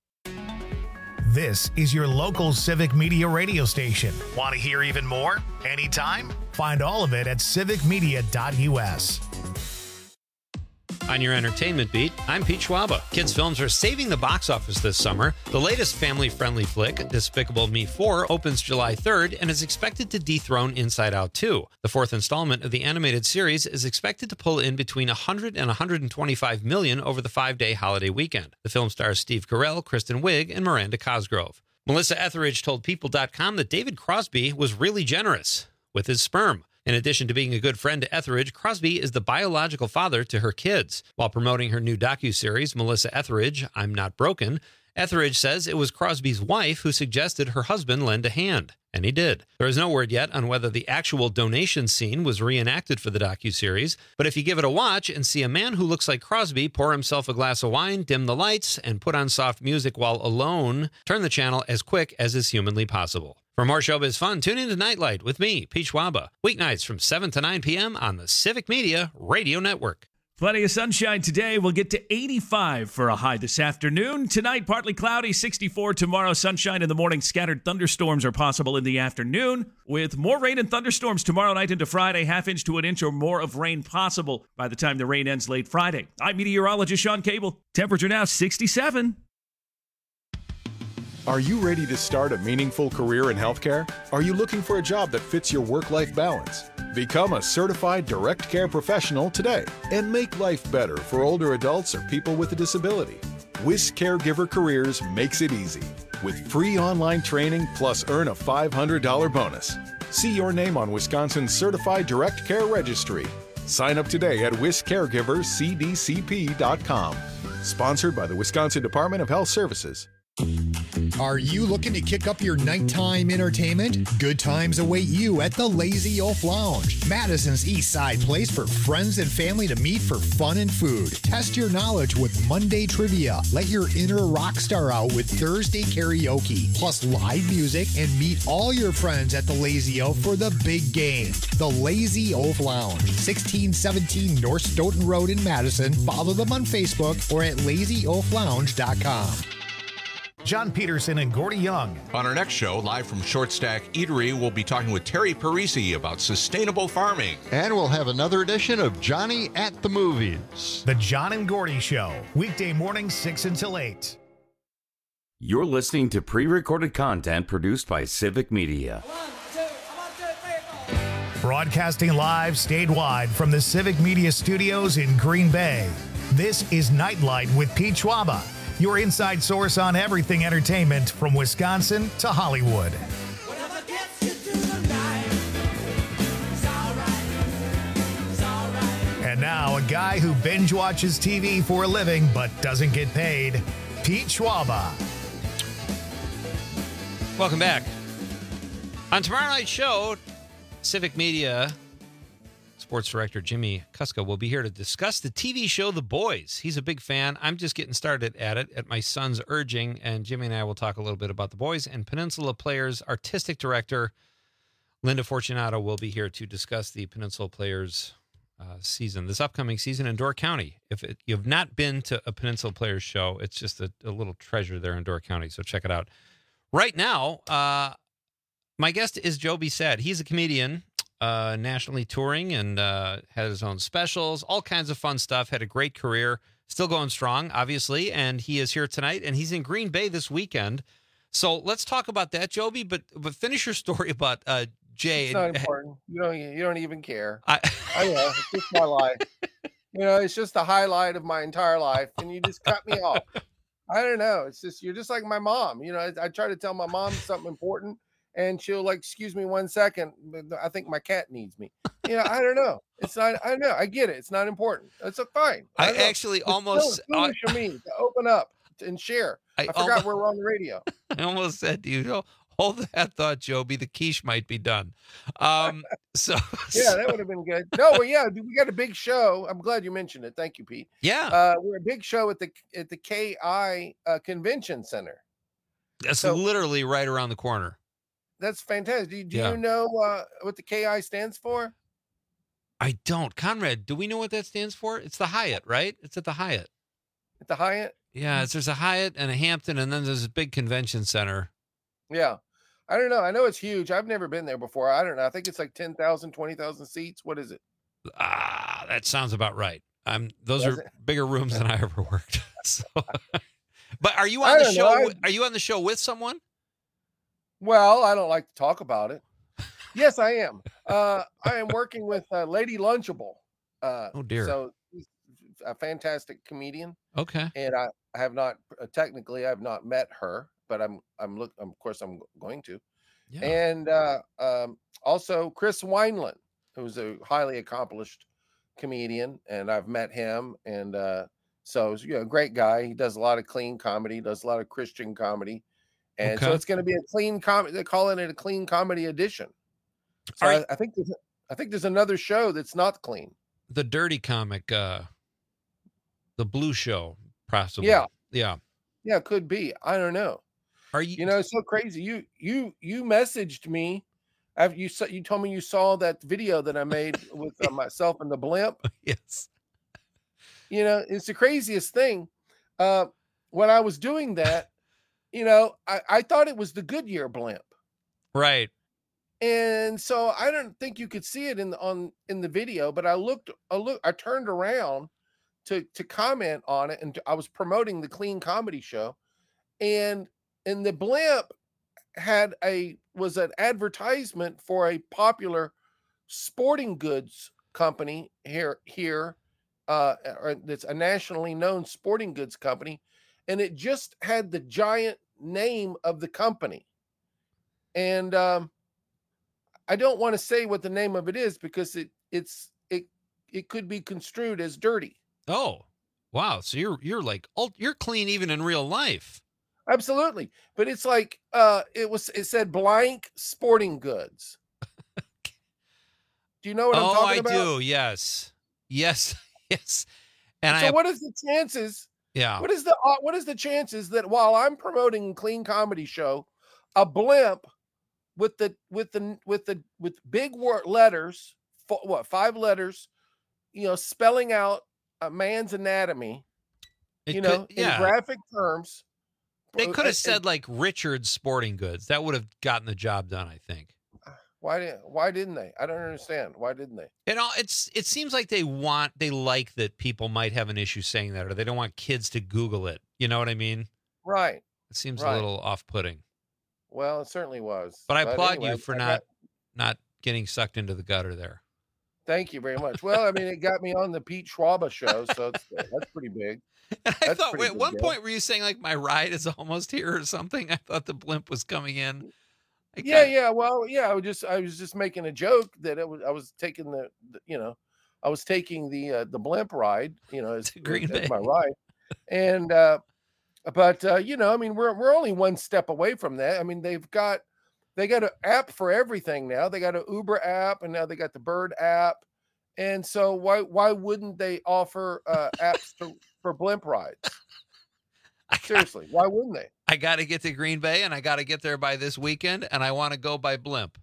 This is your local Civic Media radio station. Want to hear even more? Anytime? Find all of it at civic media dot U S. On your entertainment beat, I'm Pete Schwaba. Kids films are saving the box office this summer. The latest family-friendly flick, Despicable Me four, opens July third and is expected to dethrone Inside Out two. The fourth installment of the animated series is expected to pull in between one hundred and one hundred twenty-five million over the five-day holiday weekend. The film stars Steve Carell, Kristen Wiig, and Miranda Cosgrove. Melissa Etheridge told People dot com that David Crosby was really generous with his sperm. In addition to being a good friend to Etheridge, Crosby is the biological father to her kids. While promoting her new docuseries, Melissa Etheridge, I'm Not Broken, Etheridge says it was Crosby's wife who suggested her husband lend a hand. And he did. There is no word yet on whether the actual donation scene was reenacted for the docuseries, but if you give it a watch and see a man who looks like Crosby pour himself a glass of wine, dim the lights, and put on soft music while alone, turn the channel as quick as is humanly possible. For more showbiz fun, tune in to Nightlight with me, Pete Schwaba, weeknights from seven to nine p.m. on the Civic Media Radio Network. Plenty of sunshine today. We'll get to eighty-five for a high this afternoon. Tonight, partly cloudy, sixty-four. Tomorrow, sunshine in the morning. Scattered thunderstorms are possible in the afternoon, with more rain and thunderstorms tomorrow night into Friday. Half inch to an inch or more of rain possible by the time the rain ends late Friday. I'm meteorologist Sean Cable. Temperature now sixty-seven. Are you ready to start a meaningful career in healthcare? Are you looking for a job that fits your work-life balance? Become a certified direct care professional today and make life better for older adults or people with a disability. Wisc Caregiver Careers makes it easy with free online training plus earn a five hundred dollars bonus. See your name on Wisconsin's Certified Direct Care Registry. Sign up today at wisc caregivers c d c p dot com. Sponsored by the Wisconsin Department of Health Services. Are you looking to kick up your nighttime entertainment? Good times await you at the Lazy Oaf Lounge, Madison's East Side place for friends and family to meet for fun and food. Test your knowledge with Monday trivia. Let your inner rock star out with Thursday karaoke, plus live music, and meet all your friends at the Lazy Oaf for the big game. The Lazy Oaf Lounge, sixteen seventeen North Stoughton Road in Madison. Follow them on Facebook or at lazy oaf lounge dot com. John Peterson and Gordy Young. On our next show, live from Short Stack Eatery, we'll be talking with Terry Parisi about sustainable farming. And we'll have another edition of Johnny at the Movies. The John and Gordy Show, weekday mornings six until eight. You're listening to pre-recorded content produced by Civic Media. Broadcasting live statewide from the Civic Media Studios in Green Bay. This is Nightlight with Pete Schwaba, your inside source on everything entertainment from Wisconsin to Hollywood. And now, a guy who binge watches T V for a living but doesn't get paid, Pete Schwaba. Welcome back. On tomorrow night's show, Civic Media sports director Jimmy Kuska will be here to discuss the T V show The Boys. He's a big fan. I'm just getting started at it at my son's urging, and Jimmy and I will talk a little bit about The Boys. And Peninsula Players artistic director Linda Fortunato will be here to discuss the Peninsula Players uh, season, this upcoming season in Door County. If it, you've not been to a Peninsula Players show, it's just a, a little treasure there in Door County, so check it out. Right now, uh, my guest is Joby Sad. He's a comedian, uh, nationally touring, and uh, had his own specials, all kinds of fun stuff, had a great career, still going strong, obviously, and he is here tonight, and he's in Green Bay this weekend. So let's talk about that, Joby, but but finish your story about uh, Jay. It's not important. You don't, you don't even care. I, I know. It's just my life. You know, it's just the highlight of my entire life, and you just cut me off. I don't know. It's just, you're just like my mom. You know, I, I try to tell my mom something important, and she'll like, excuse me one second. I think my cat needs me. You know, I don't know. It's not, I know. I get it. It's not important. It's a fine. I, I actually it's almost foolish for me to open up and share. I, I forgot almost, we're on the radio. I almost said to you, hold that thought, Joby. The quiche might be done. Um, so yeah, that would have been good. No, well, yeah, we got a big show. I'm glad you mentioned it. Thank you, Pete. Yeah, uh, we're a big show at the at the K I uh, Convention Center. That's so, literally right around the corner. That's fantastic. Do, do yeah. you know uh, what the K I stands for? I don't. Conrad, do we know what that stands for? It's the Hyatt, right? It's at the Hyatt. At the Hyatt? Yeah, it's, there's a Hyatt and a Hampton, and then there's a big convention center. Yeah. I don't know. I know it's huge. I've never been there before. I don't know. I think it's like ten thousand, twenty thousand seats. What is it? Ah, that sounds about right. Um, those Does are it? bigger rooms than I ever worked. So, but are you on the show? I... Are you on the show with someone? Well, I don't like to talk about it. Yes, I am. Uh, I am working with uh, Lady Lunchable. Uh, oh dear. So he's a fantastic comedian. Okay. And I, I have not uh, technically I have not met her, but I'm I'm look of course I'm going to. Yeah. And uh, um, also Chris Wineland, who's a highly accomplished comedian, and I've met him, and uh, so you know, great guy. He does a lot of clean comedy, does a lot of Christian comedy, and okay. so it's going to be a clean comedy. They're calling it a clean comedy edition. So I, I think there's, I think there's another show that's not clean. The Dirty Comic, uh, the Blue Show, possibly. Yeah, yeah, yeah. Could be. I don't know. Are you? You know, it's so crazy. You you you messaged me after you saw. You told me you saw that video that I made with uh, myself and the blimp. Yes. You know, it's the craziest thing. Uh, when I was doing that, you know, I, I thought it was the Goodyear blimp. Right. And so I don't think you could see it in the, on in the video, but I looked, I look, I turned around to to comment on it, and to, I was promoting the Clean Comedy Show, and and the blimp had a was an advertisement for a popular sporting goods company here here, uh, or it's a nationally known sporting goods company, and it just had the giant name of the company, and um. I don't want to say what the name of it is because it it's it it could be construed as dirty. Oh, wow! So you're you're like you're clean even in real life. Absolutely. But it's like uh it was it said blank sporting goods. Do you know what I'm Oh, talking I about? do. Yes. Yes. Yes. And so I what is the chances? Yeah. What is the uh, what is the chances that while I'm promoting Clean Comedy Show, a blimp with the with the with the with big word letters, fo- what five letters, you know, spelling out a man's anatomy, It you could- know, yeah. in graphic terms. They uh, could uh, have said like Richard's Sporting Goods. That would have gotten the job done, I think. Why didn't Why didn't they? I don't understand. Why didn't they? And all, it's it seems like they want they like that people might have an issue saying that, or they don't want kids to Google it. You know what I mean? Right. It seems Right. a little off-putting. Well, it certainly was. But I applaud anyway, you for I not got- not getting sucked into the gutter there. Thank you very much. Well, I mean, it got me on the Pete Schwaba show, so it's, that's pretty big. I That's thought pretty at big one deal. point were you saying like my ride is almost here or something? I thought the blimp was coming in. I Yeah, got- yeah. Well, yeah. I was just, I was just making a joke that it was, I was taking the, the you know, I was taking the uh, the blimp ride, you know, as, Green as Bay. my ride, and uh, but uh, you know, I mean, we're we're only one step away from that. I mean, they've got they got an app for everything now. They got an Uber app, and now they got the Bird app, and so why why wouldn't they offer uh, apps for, for blimp rides? Seriously, why wouldn't they? I got to get to Green Bay and I got to get there by this weekend and I want to go by blimp.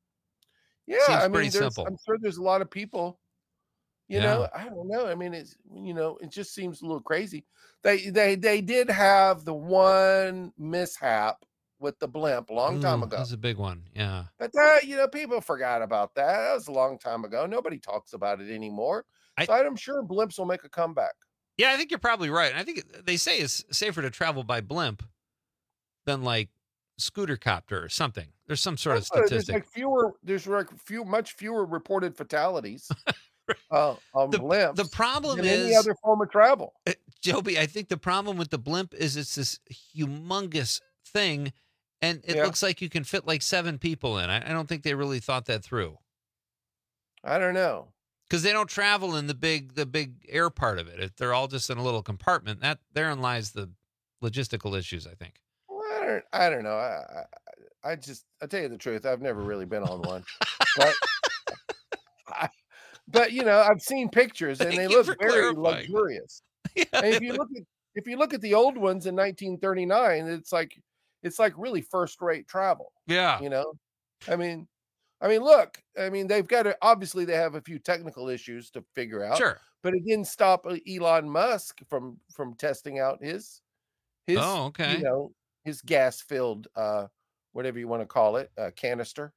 Yeah, Seems I mean, pretty there's, simple. I'm sure there's a lot of people. You Yeah. know, I don't know. I mean, it's you know, it just seems a little crazy. They they they did have the one mishap with the blimp a long time Ooh, ago, That's a big one. Yeah. but that you know, people forgot about that. That was a long time ago. Nobody talks about it anymore. so I'm sure blimps will make a comeback. Yeah, I think you're probably right. And I think they say it's safer to travel by blimp than like scooter copter or something. There's some sort of Uh, There's statistic. like fewer. There's like few, much fewer reported fatalities uh, on blimps. The problem than is any other form of travel. Uh, Joby, I think the problem with the blimp is it's this humongous thing, and it Yeah. looks like you can fit like seven people in. I, I don't think they really thought that through I don't know. because they don't travel in the big the big air part of it. If they're all just in a little compartment, that therein lies the logistical issues. I think. Well, I don't. I don't know. I, I I just. I tell you the truth. I've never really been on one, but I, but you know, I've seen pictures and Thank they you look for very clarifying. luxurious. Yeah, and if they you look- look at if you look at the old ones in nineteen thirty-nine, it's like it's like really first rate travel. Yeah. You know, I mean, I mean, look, I mean, they've got to obviously they have a few technical issues to figure out. Sure. But it didn't stop uh, Elon Musk from from testing out his his Oh, okay. you know his gas filled uh whatever you want to call it uh, canister,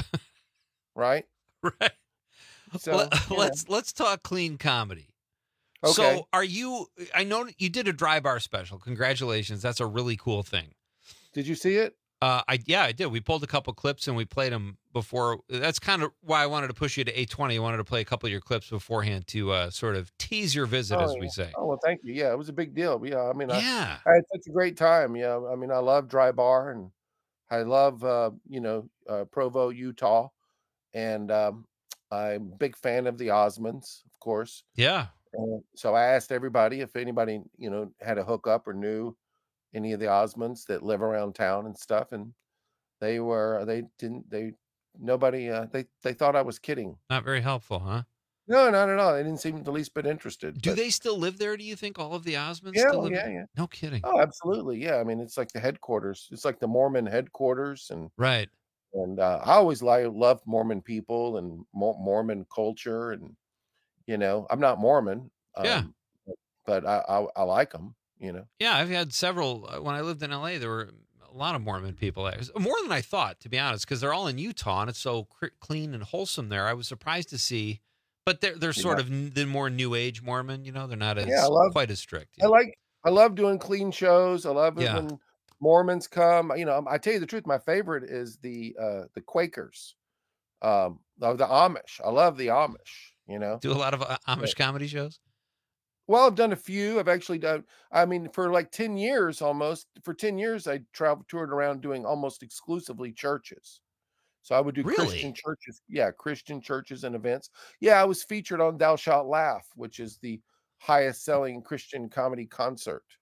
right? Right. So Let, you let's let's talk clean comedy. Okay. So, are you? I know you did a dry bar special. Congratulations. That's a really cool thing. Did you see it? Uh, I yeah, I did. We pulled a couple clips and we played them before. That's kind of why I wanted to push you to eight twenty. I wanted to play a couple of your clips beforehand to uh, sort of tease your visit, as we yeah. say. Oh well, thank you. Yeah, it was a big deal. Yeah, I mean, I- Yeah. I, had such a great time. Yeah, I mean, I love Dry Bar and I love uh, you know uh, Provo, Utah, and um, I'm a big fan of the Osmonds, of course. Yeah. And so I asked everybody if anybody you know had a hookup or knew any of the Osmonds that live around town and stuff, and they were they didn't they nobody uh, they they thought I was kidding. Not very helpful, huh? No, not at all. They didn't seem the least bit interested. Do but- they still live there? Do you think all of the Osmonds Yeah, still oh, live? yeah, yeah. No kidding. Oh, absolutely. Yeah. I mean, it's like the headquarters. It's like the Mormon headquarters, and Right. and uh, I always like loved Mormon people and Mo- Mormon culture, and you know, I'm not Mormon. Um, Yeah. But, but I, I I like them. You know. Yeah, I've had several. uh, When I lived in L A, there were a lot of Mormon people. It was more than I thought, to be honest, because they're all in Utah and it's so cr- clean and wholesome there. I was surprised to see, but they're they're sort Yeah. of n- the more New Age Mormon. You know, they're not as Yeah, I love- quite as strict. I like I love doing clean shows. I love it Yeah. when Mormons come. You know, I tell you the truth, my favorite is the uh the Quakers. Um of the Amish. I love the Amish, you know. Do a lot of uh, Amish comedy shows. Well, I've done a few. I've actually done I mean, for like ten years almost, for ten years I traveled toured around doing almost exclusively churches. So I would do Really? Christian churches. Yeah, Christian churches and events. Yeah, I was featured on Thou Shalt Laugh, which is the highest selling Christian comedy concert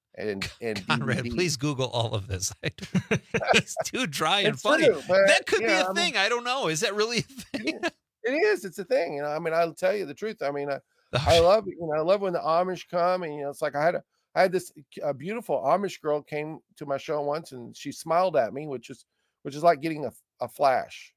and and Conrad, D V D. please Google all of this. He's too dry and It's funny. true, but, that could be yeah, a I mean- thing. I don't know. Is that really a thing? It is. It's a thing. You know, I mean, I'll tell you the truth. I mean, I, I love it. You know, I love when the Amish come, and you know, it's like I had a, I had this a beautiful Amish girl came to my show once, and she smiled at me, which is, which is like getting a, a flash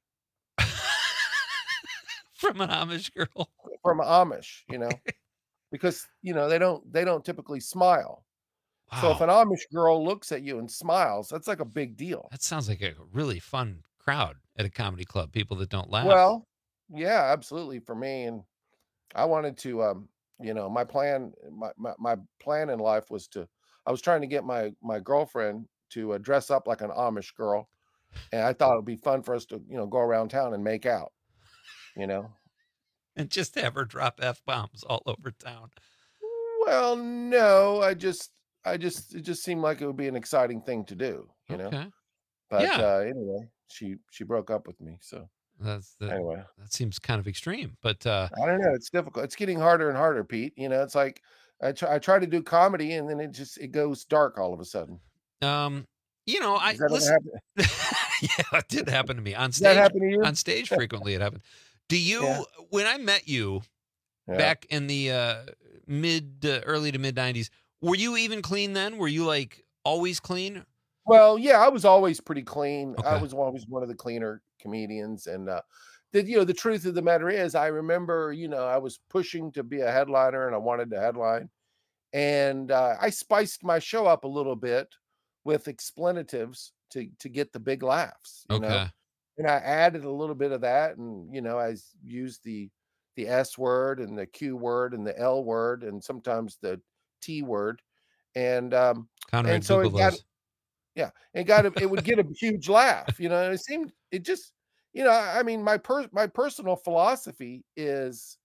From an Amish girl. from an Amish. You know, because you know they don't they don't typically smile. So if an Amish girl looks at you and smiles, that's like a big deal. That sounds like a really fun crowd at a comedy club. People that don't laugh. Well, yeah, absolutely for me. And I wanted to, um, you know, my plan, my, my, my plan in life was to, I was trying to get my, my girlfriend to uh, dress up like an Amish girl. And I thought it'd be fun for us to, you know, go around town and make out, you know? And just have her drop F-bombs all over town. Well, no, I just, I just, it just seemed like it would be an exciting thing to do, you know? Okay. But Yeah. uh, anyway, she, she broke up with me. So That's the, anyway. that seems kind of extreme, but uh, I don't know. It's difficult. It's getting harder and harder, Pete. You know, it's like I try, I try to do comedy, and then it just it goes dark all of a sudden. um, you know, I Does that ever listen. happen? Yeah, it did happen to me on Does that stage. happen to you? On stage, frequently it happened. Do you? Yeah. When I met you Yeah. back in the uh, mid, uh, early to mid nineties, were you even clean then? Were you like always clean? Well, yeah, I was always pretty clean. I Okay. was always one of the cleaner comedians, and uh, the you know the truth of the matter is, I remember you know I was pushing to be a headliner, and I wanted to headline, and uh, I spiced my show up a little bit with explanatives to to get the big laughs. You know? Okay. And I added a little bit of that, and you know, I s- used the the S word and the Q word and the L word, and sometimes the T word, and um, Conrad, and so it Google got, those. yeah, it got a, it would get a huge laugh, you know. And it seemed it just, you know, I mean, my per my personal philosophy is,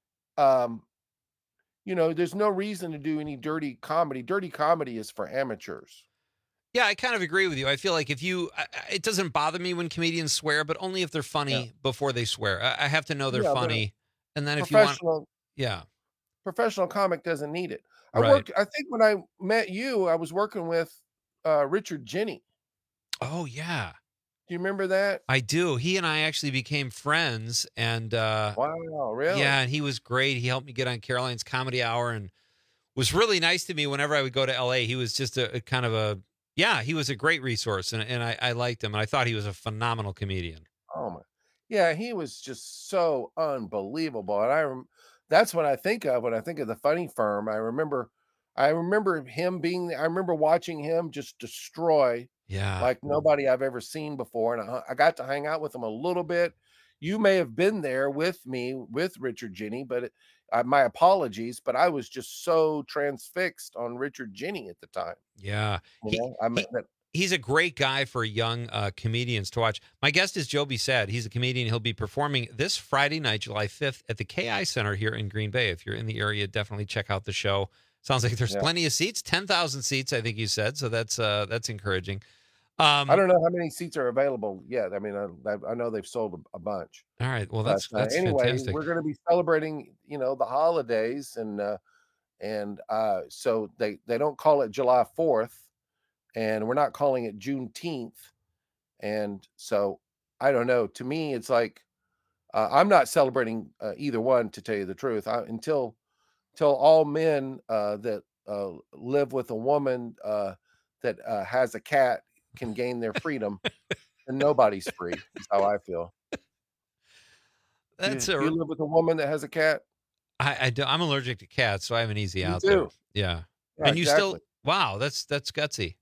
um, you know, there's no reason to do any dirty comedy. Dirty comedy is for amateurs. Yeah, I kind of agree with you. I feel like if you, I- I- it doesn't bother me when comedians swear, but only if they're funny before they swear. I, I have to know they're Yeah, but a funny, and then if you want, Professional yeah, professional comic doesn't need it. I Right. worked. I think when I met you, I was working with uh, Richard Jenny. oh yeah, Do you remember that? I do. He and I actually became friends, and uh, Wow, really? yeah, and he was great. He helped me get on Caroline's Comedy Hour, and was really nice to me whenever I would go to L A. He was just a, a kind of a, yeah, he was a great resource, and and I, I liked him, and I thought he was a phenomenal comedian. Oh my. Yeah, he was just so unbelievable, and I. rem- That's what I think of when I think of the Funny Firm. I remember, I remember him being. I remember watching him just destroy Yeah, like nobody I've ever seen before, and I, I got to hang out with him a little bit. You may have been there with me with Richard Jenny, but it, uh, my apologies, but I was just so transfixed on Richard Jenny at the time. yeah. You He- know, I mean, that, He's a great guy for young uh, comedians to watch. My guest is Joby Sad. He's a comedian. He'll be performing this Friday night, July fifth, at the K I Center here in Green Bay. If you're in the area, definitely check out the show. Sounds like there's Yeah. plenty of seats, ten thousand seats, I think you said. So that's uh, that's encouraging. Um, I don't know how many seats are available yet. I mean, I, I- I know they've sold a, a bunch. All right. Well, that's But, uh, that's anyway, fantastic. we're going to be celebrating, you know, the holidays, and uh, and uh, so they they don't call it July fourth, and we're not calling it Juneteenth, and so I don't know. To me, it's like uh, I'm not celebrating uh, either one, to tell you the truth. I, until until all men uh, that uh, live with a woman uh, that uh, has a cat can gain their freedom, and nobody's free. Is how I feel. That's you, a, you live with a woman that has a cat? I, I do, I'm allergic to cats, so I have an easy You out there. do? Yeah. Yeah, and you still, exactly. wow, that's that's gutsy.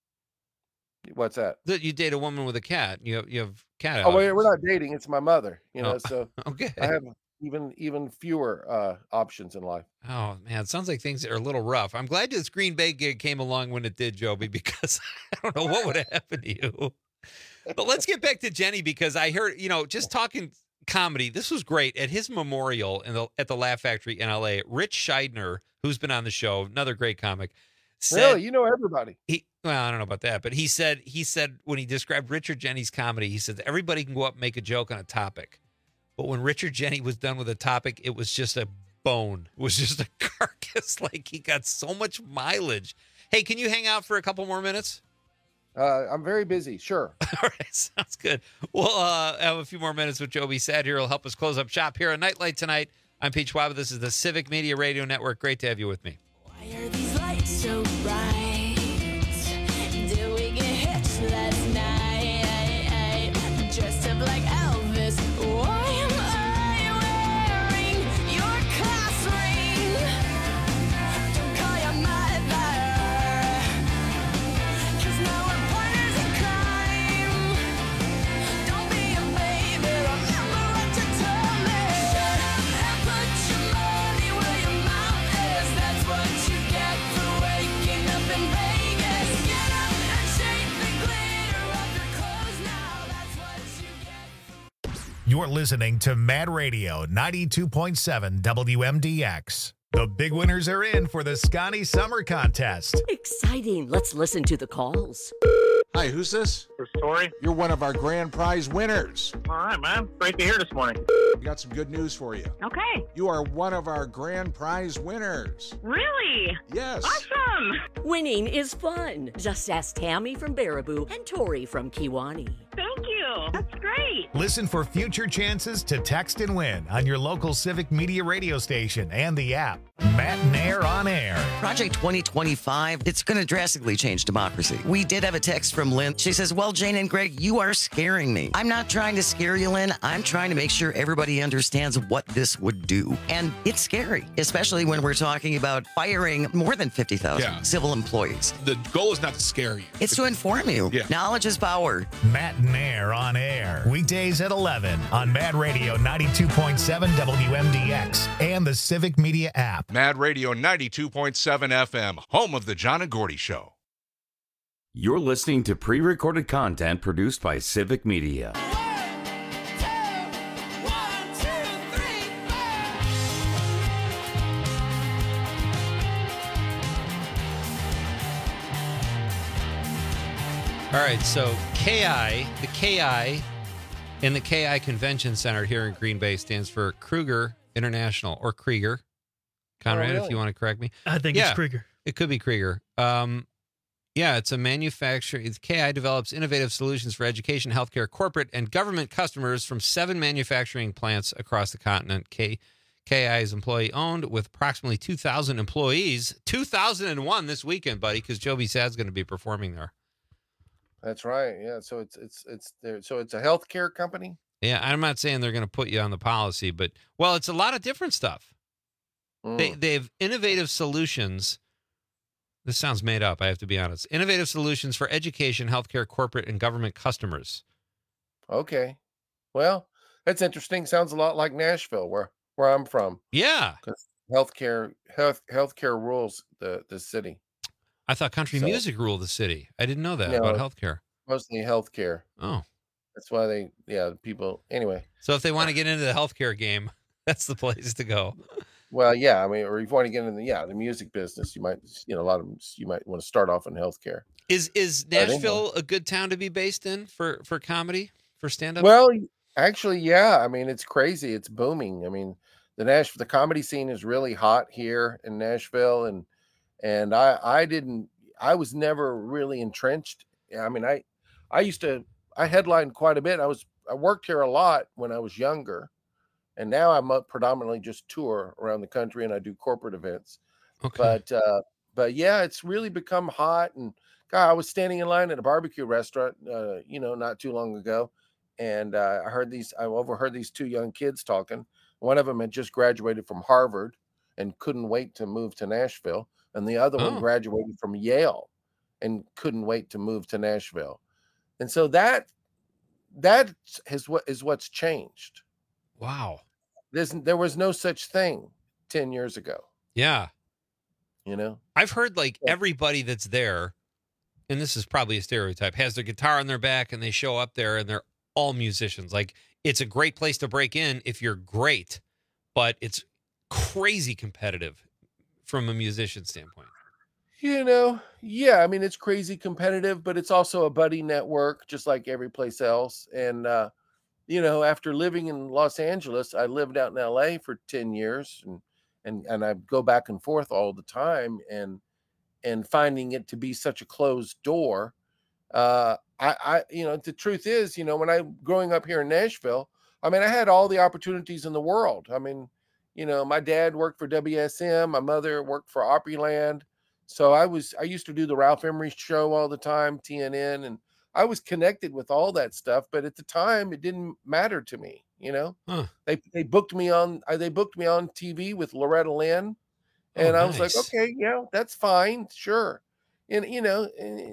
What's that? That you date a woman with a cat. You have, you have cat. Oh wait, we're allergies. not dating. It's my mother. You know, Oh, so okay. I have even even fewer uh, options in life. Oh man, it sounds like things are a little rough. I'm glad this Green Bay gig came along when it did, Joby, because I don't know what would have happened to you. But let's get back to Jenny, because I heard, you know, just talking comedy. This was great at his memorial in the at the Laugh Factory in L A. Rich Scheidner, who's been on the show, another great comic, said Really, you know everybody. he. Well, I don't know about that, but he said he said when he described Richard Jenny's comedy, he said everybody can go up and make a joke on a topic, but when Richard Jenny was done with a topic, it was just a bone. It was just a carcass. Like he got so much mileage. Hey, can you hang out for a couple more minutes? Uh, I'm very busy. Sure. All right, sounds good. We'll uh, have a few more minutes with Joby Sad here. He'll help us close up shop here on Nightlight tonight. I'm Pete Schwab. This is the Civic Media Radio Network. Great to have you with me. Why are these lights so bright? Did we get hitched last night? Dressed up like Elvis. Why am I wearing your class ring? Don't call your mother, 'cause now we're partners in crime. Don't be a baby, remember what you told me. And put your money where your mouth is. That's what you get for waking up in Vegas. Get up and shake the glitter off your clothes now. That's what you get. You're listening to Mad Radio ninety-two point seven W M D X. The big winners are in for the Scotty Summer Contest. Exciting. Let's listen to the calls. Hi, who's this? This is Tori. You're one of our grand prize winners. All right, man. Great to hear this morning. We got some good news for you. Okay. You are one of our grand prize winners. Really? Yes. Awesome. Winning is fun. Just ask Tammy from Baraboo and Tori from Kiwani. Thank you. That's great. Listen for future chances to text and win on your local Civic Media radio station and the app. Matt and Air on Air. Project twenty twenty-five, it's going to drastically change democracy. We did have a text from Lynn. She says, well, Jane and Greg, you are scaring me. I'm not trying to scare you, Lynn. I'm trying to make sure everybody understands what this would do. And it's scary, especially when we're talking about firing more than fifty thousand Yeah. civil employees. The goal is not to scare you. It's to inform you. Yeah. Knowledge is power. Matt and Air on Air. Weekdays at eleven on Mad Radio ninety-two point seven W M D X and the Civic Media app. Mad Radio ninety-two point seven F M, home of the John and Gordy Show. You're listening to pre-recorded content produced by Civic Media. All right, so K I, the K I in the K I Convention Center here in Green Bay stands for Kruger International, or Krieger. Conrad, Oh, really? if you want to correct me. I think it's Krieger. It could be Krieger. Um, yeah, it's a manufacturer. It's K I develops innovative solutions for education, healthcare, corporate, and government customers from seven manufacturing plants across the continent. K, KI is employee-owned with approximately two thousand employees. two thousand one this weekend, buddy, because Joby Sad's going to be performing there. That's right. Yeah. So it's it's it's there. So it's a healthcare company. Yeah, I'm not saying they're going to put you on the policy, but, well, it's a lot of different stuff. They, Mm. they have innovative solutions. This sounds made up, I have to be honest. Innovative solutions for education, healthcare, corporate, and government customers. Okay. Well, that's interesting. Sounds a lot like Nashville, where where I'm from. Yeah. Because healthcare health healthcare rules the the city. I thought country So- music ruled the city. I didn't know that No, about healthcare. Mostly healthcare. Oh. That's why they yeah people anyway. So if they want to get into the healthcare game, that's the place to go. Well, yeah, I mean, or if you want to get in the yeah the music business, you might you know a lot of them, you might want to start off in healthcare. Is is I think so. Nashville a good town to be based in for, for comedy, for stand-up? Well, actually, yeah. I mean, it's crazy. It's booming. I mean, the Nash the comedy scene is really hot here in Nashville, and and I I didn't I was never really entrenched. I mean, I I used to I headlined quite a bit. I was I worked here a lot when I was younger, and now I'm up predominantly just tour around the country and I do corporate events. Okay. But uh, but yeah, it's really become hot. And God, I was standing in line at a barbecue restaurant, uh, you know, not too long ago, and uh, I heard these. I overheard these two young kids talking. One of them had just graduated from Harvard and couldn't wait to move to Nashville, and the other Oh. one graduated from Yale and couldn't wait to move to Nashville. And so that that is what is what's changed. Wow. There's, there was no such thing ten years ago, Yeah. you know? I've heard like everybody that's there, and this is probably a stereotype, has their guitar on their back and they show up there and they're all musicians. Like, it's a great place to break in if you're great, but it's crazy competitive from a musician standpoint. You know, yeah, I mean, it's crazy competitive, but it's also a buddy network, just like every place else. And, uh, you know, after living in Los Angeles, I lived out in L A for ten years and, and, and I go back and forth all the time. And, and finding it to be such a closed door. Uh, I, I, you know, the truth is, you know, when I growing up here in Nashville, I mean, I had all the opportunities in the world. I mean, you know, my dad worked for W S M, my mother worked for Opryland. So I was, I used to do the Ralph Emery show all the time, T N N, and I was connected with all that stuff. But at the time, it didn't matter to me. You know, huh. they they booked me on, they booked me on T V with Loretta Lynn, and oh, I was nice. like, okay, yeah, that's fine, sure. And you know,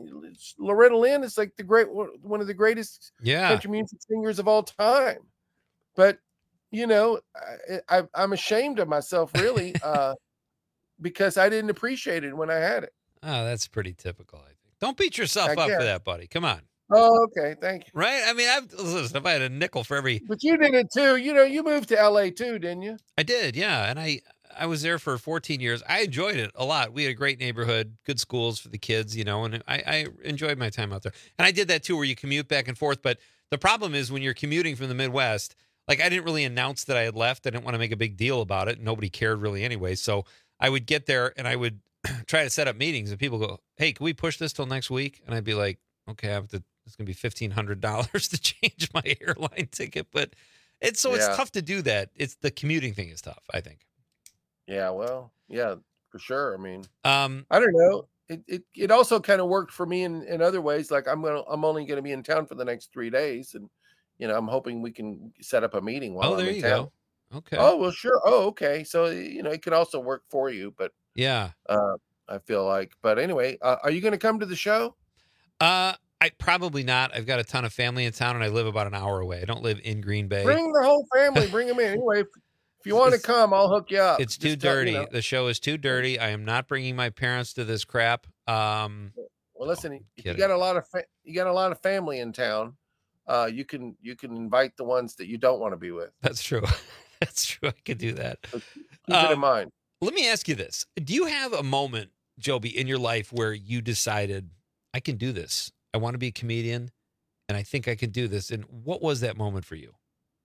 Loretta Lynn is like the great one of the greatest yeah. country music singers of all time. But you know, I, I, I'm ashamed of myself, really, uh, because I didn't appreciate it when I had it. Oh, that's pretty typical, I think. Don't beat yourself I up guess. for that, buddy. Come on. Oh, okay, thank you. Right? I mean, I've listen, if I had a nickel for every But you did it too. You know, you moved to L A too, didn't you? I did, yeah. And I I was there for fourteen years. I enjoyed it a lot. We had a great neighborhood, good schools for the kids, you know, and I, I enjoyed my time out there. And I did that too, where you commute back and forth. But the problem is when you're commuting from the Midwest, like I didn't really announce that I had left. I didn't want to make a big deal about it. Nobody cared really anyway. So I would get there and I would try to set up meetings, and people go, "Hey, can we push this till next week?" And I'd be like, "Okay, I have to. It's going to be fifteen hundred dollars to change my airline ticket." But it's so Yeah. it's tough to do that. It's the commuting thing is tough, I think. Yeah, well, yeah, for sure. I mean, Um, I don't know. It it, it also kind of worked for me in, in other ways. Like I'm gonna I'm only gonna be in town for the next three days, and you know I'm hoping we can set up a meeting while oh, I'm there in you town. go. Okay. Oh well, sure. Oh, okay. So you know it could also work for you, but Yeah. uh, I feel like. But anyway, uh, are you going to come to the show? Uh, I probably not. I've got a ton of family in town, and I live about an hour away. I don't live in Green Bay. Bring the whole family. Bring them in. Anyway, if, if you want to come, I'll hook you up. It's too Just tell- you dirty. know. The show is too dirty. I am not bringing my parents to this crap. Um, Well, listen, if you kidding. got a lot of fa- you got a lot of family in town. Uh, you can you can invite the ones that you don't want to be with. that's true. That's true. I could do that. Keep it in Um, mind. Let me ask you this. Do you have a moment, Joby, in your life where you decided, I can do this? I want to be a comedian, and I think I can do this. And what was that moment for you?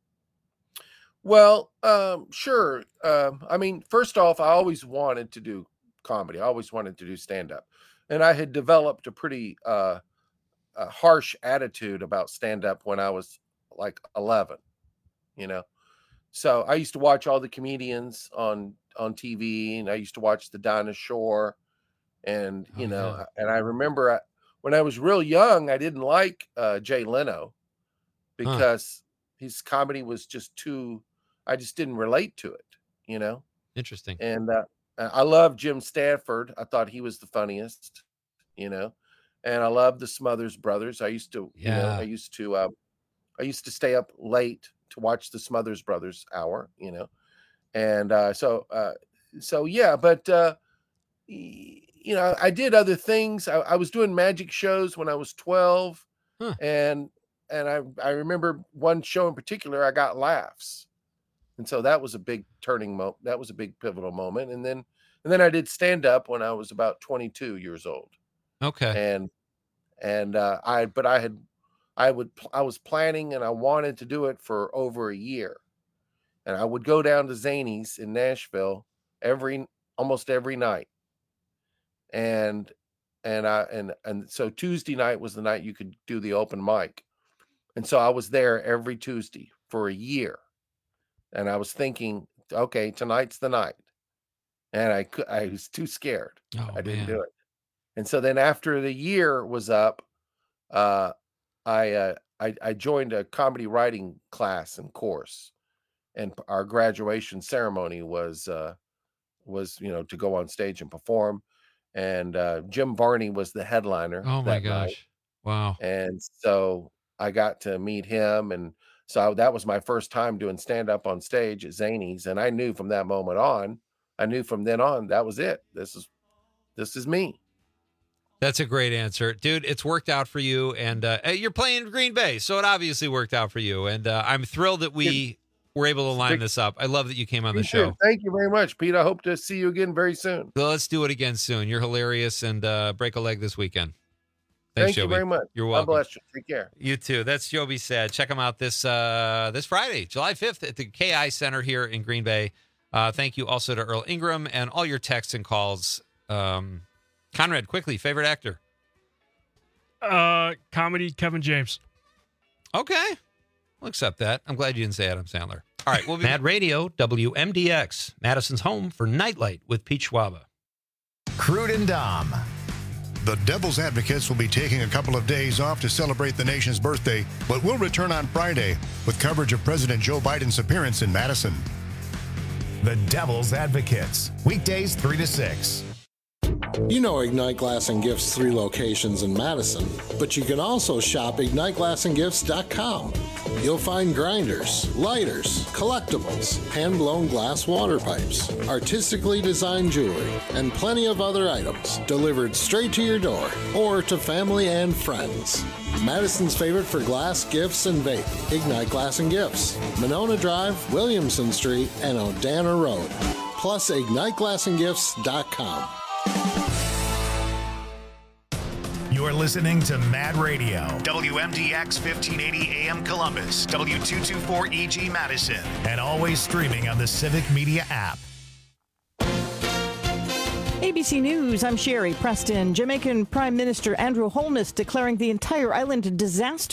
Well, um, sure. Um, I mean, first off, I always wanted to do comedy. I always wanted to do stand up, and I had developed a pretty uh, a harsh attitude about stand up when I was like eleven. You know, so I used to watch all the comedians on on T V, and I used to watch the Dinah Shore, and you Oh, know, yeah. and I remember I, when I was real young, I didn't like uh, Jay Leno because his comedy was just too. I just didn't relate to it, you know. Interesting. And uh, I love Jim Stanford. I thought he was the funniest, you know. And I love the Smothers Brothers. I used to, you know, Yeah. I used to, uh, I used to stay up late to watch the Smothers Brothers hour, you know. And uh, so, uh, so yeah. But uh, y- you know, I did other things. I, I was doing magic shows when I was twelve, Huh. and and I I remember one show in particular. I got laughs. And so that was a big turning moment. That was a big pivotal moment. And then, and then I did stand up when I was about twenty-two years old. Okay. And, and uh, I, but I had, I would, pl- I was planning and I wanted to do it for over a year. And I would go down to Zany's in Nashville every, almost every night. And, and I, and, and so Tuesday night was the night you could do the open mic. And so I was there every Tuesday for a year. And I was thinking, okay, tonight's the night. And I could, I was too scared. Oh, I didn't man. do it. And so then after the year was up, uh, I, uh, I I joined a comedy writing class and course, and p- our graduation ceremony was uh, was you know to go on stage and perform, and uh, Jim Varney was the headliner. Oh, my that night. gosh. Wow. And so I got to meet him. And so that was my first time doing stand up on stage at Zany's. And I knew from that moment on, I knew from then on, that was it. This is, this is me. That's a great answer, dude. It's worked out for you, and uh, you're playing Green Bay, so it obviously worked out for you. And uh, I'm thrilled that we were able to line big- this up. I love that you came on Me the too. show. Thank you very much, Pete. I hope to see you again very soon. So let's do it again soon. You're hilarious, and uh, break a leg this weekend. Thanks, Thank you Joby. very much. You're God welcome. bless you. Take care. You too. That's Joby Sad. Check him out this uh, this Friday, July fifth, at the K I Center here in Green Bay. Uh, thank you also to Earl Ingram and all your texts and calls. Um, Conrad, quickly, favorite actor? Uh, comedy, Kevin James. Okay. We'll accept that. I'm glad you didn't say Adam Sandler. All right. We'll be Mad Radio, W M D X, Madison's home for Nightlight with Pete Schwaba. Crude and Dom. The Devil's Advocates will be taking a couple of days off to celebrate the nation's birthday, but will return on Friday with coverage of President Joe Biden's appearance in Madison. The Devil's Advocates, weekdays three to six. You know Ignite Glass and Gifts' three locations in Madison, but you can also shop ignite glass and gifts dot com. You'll find grinders, lighters, collectibles, hand-blown glass water pipes, artistically designed jewelry, and plenty of other items delivered straight to your door or to family and friends. Madison's favorite for glass, gifts, and vape, Ignite Glass and Gifts, Monona Drive, Williamson Street, and Odana Road. Plus ignite glass and gifts dot com. You're listening to Mad Radio, W M D X fifteen eighty A M Columbus, W two twenty-four E G Madison, and always streaming on the Civic Media app. A B C News, I'm Sherry Preston. Jamaican Prime Minister Andrew Holness declaring the entire island a disaster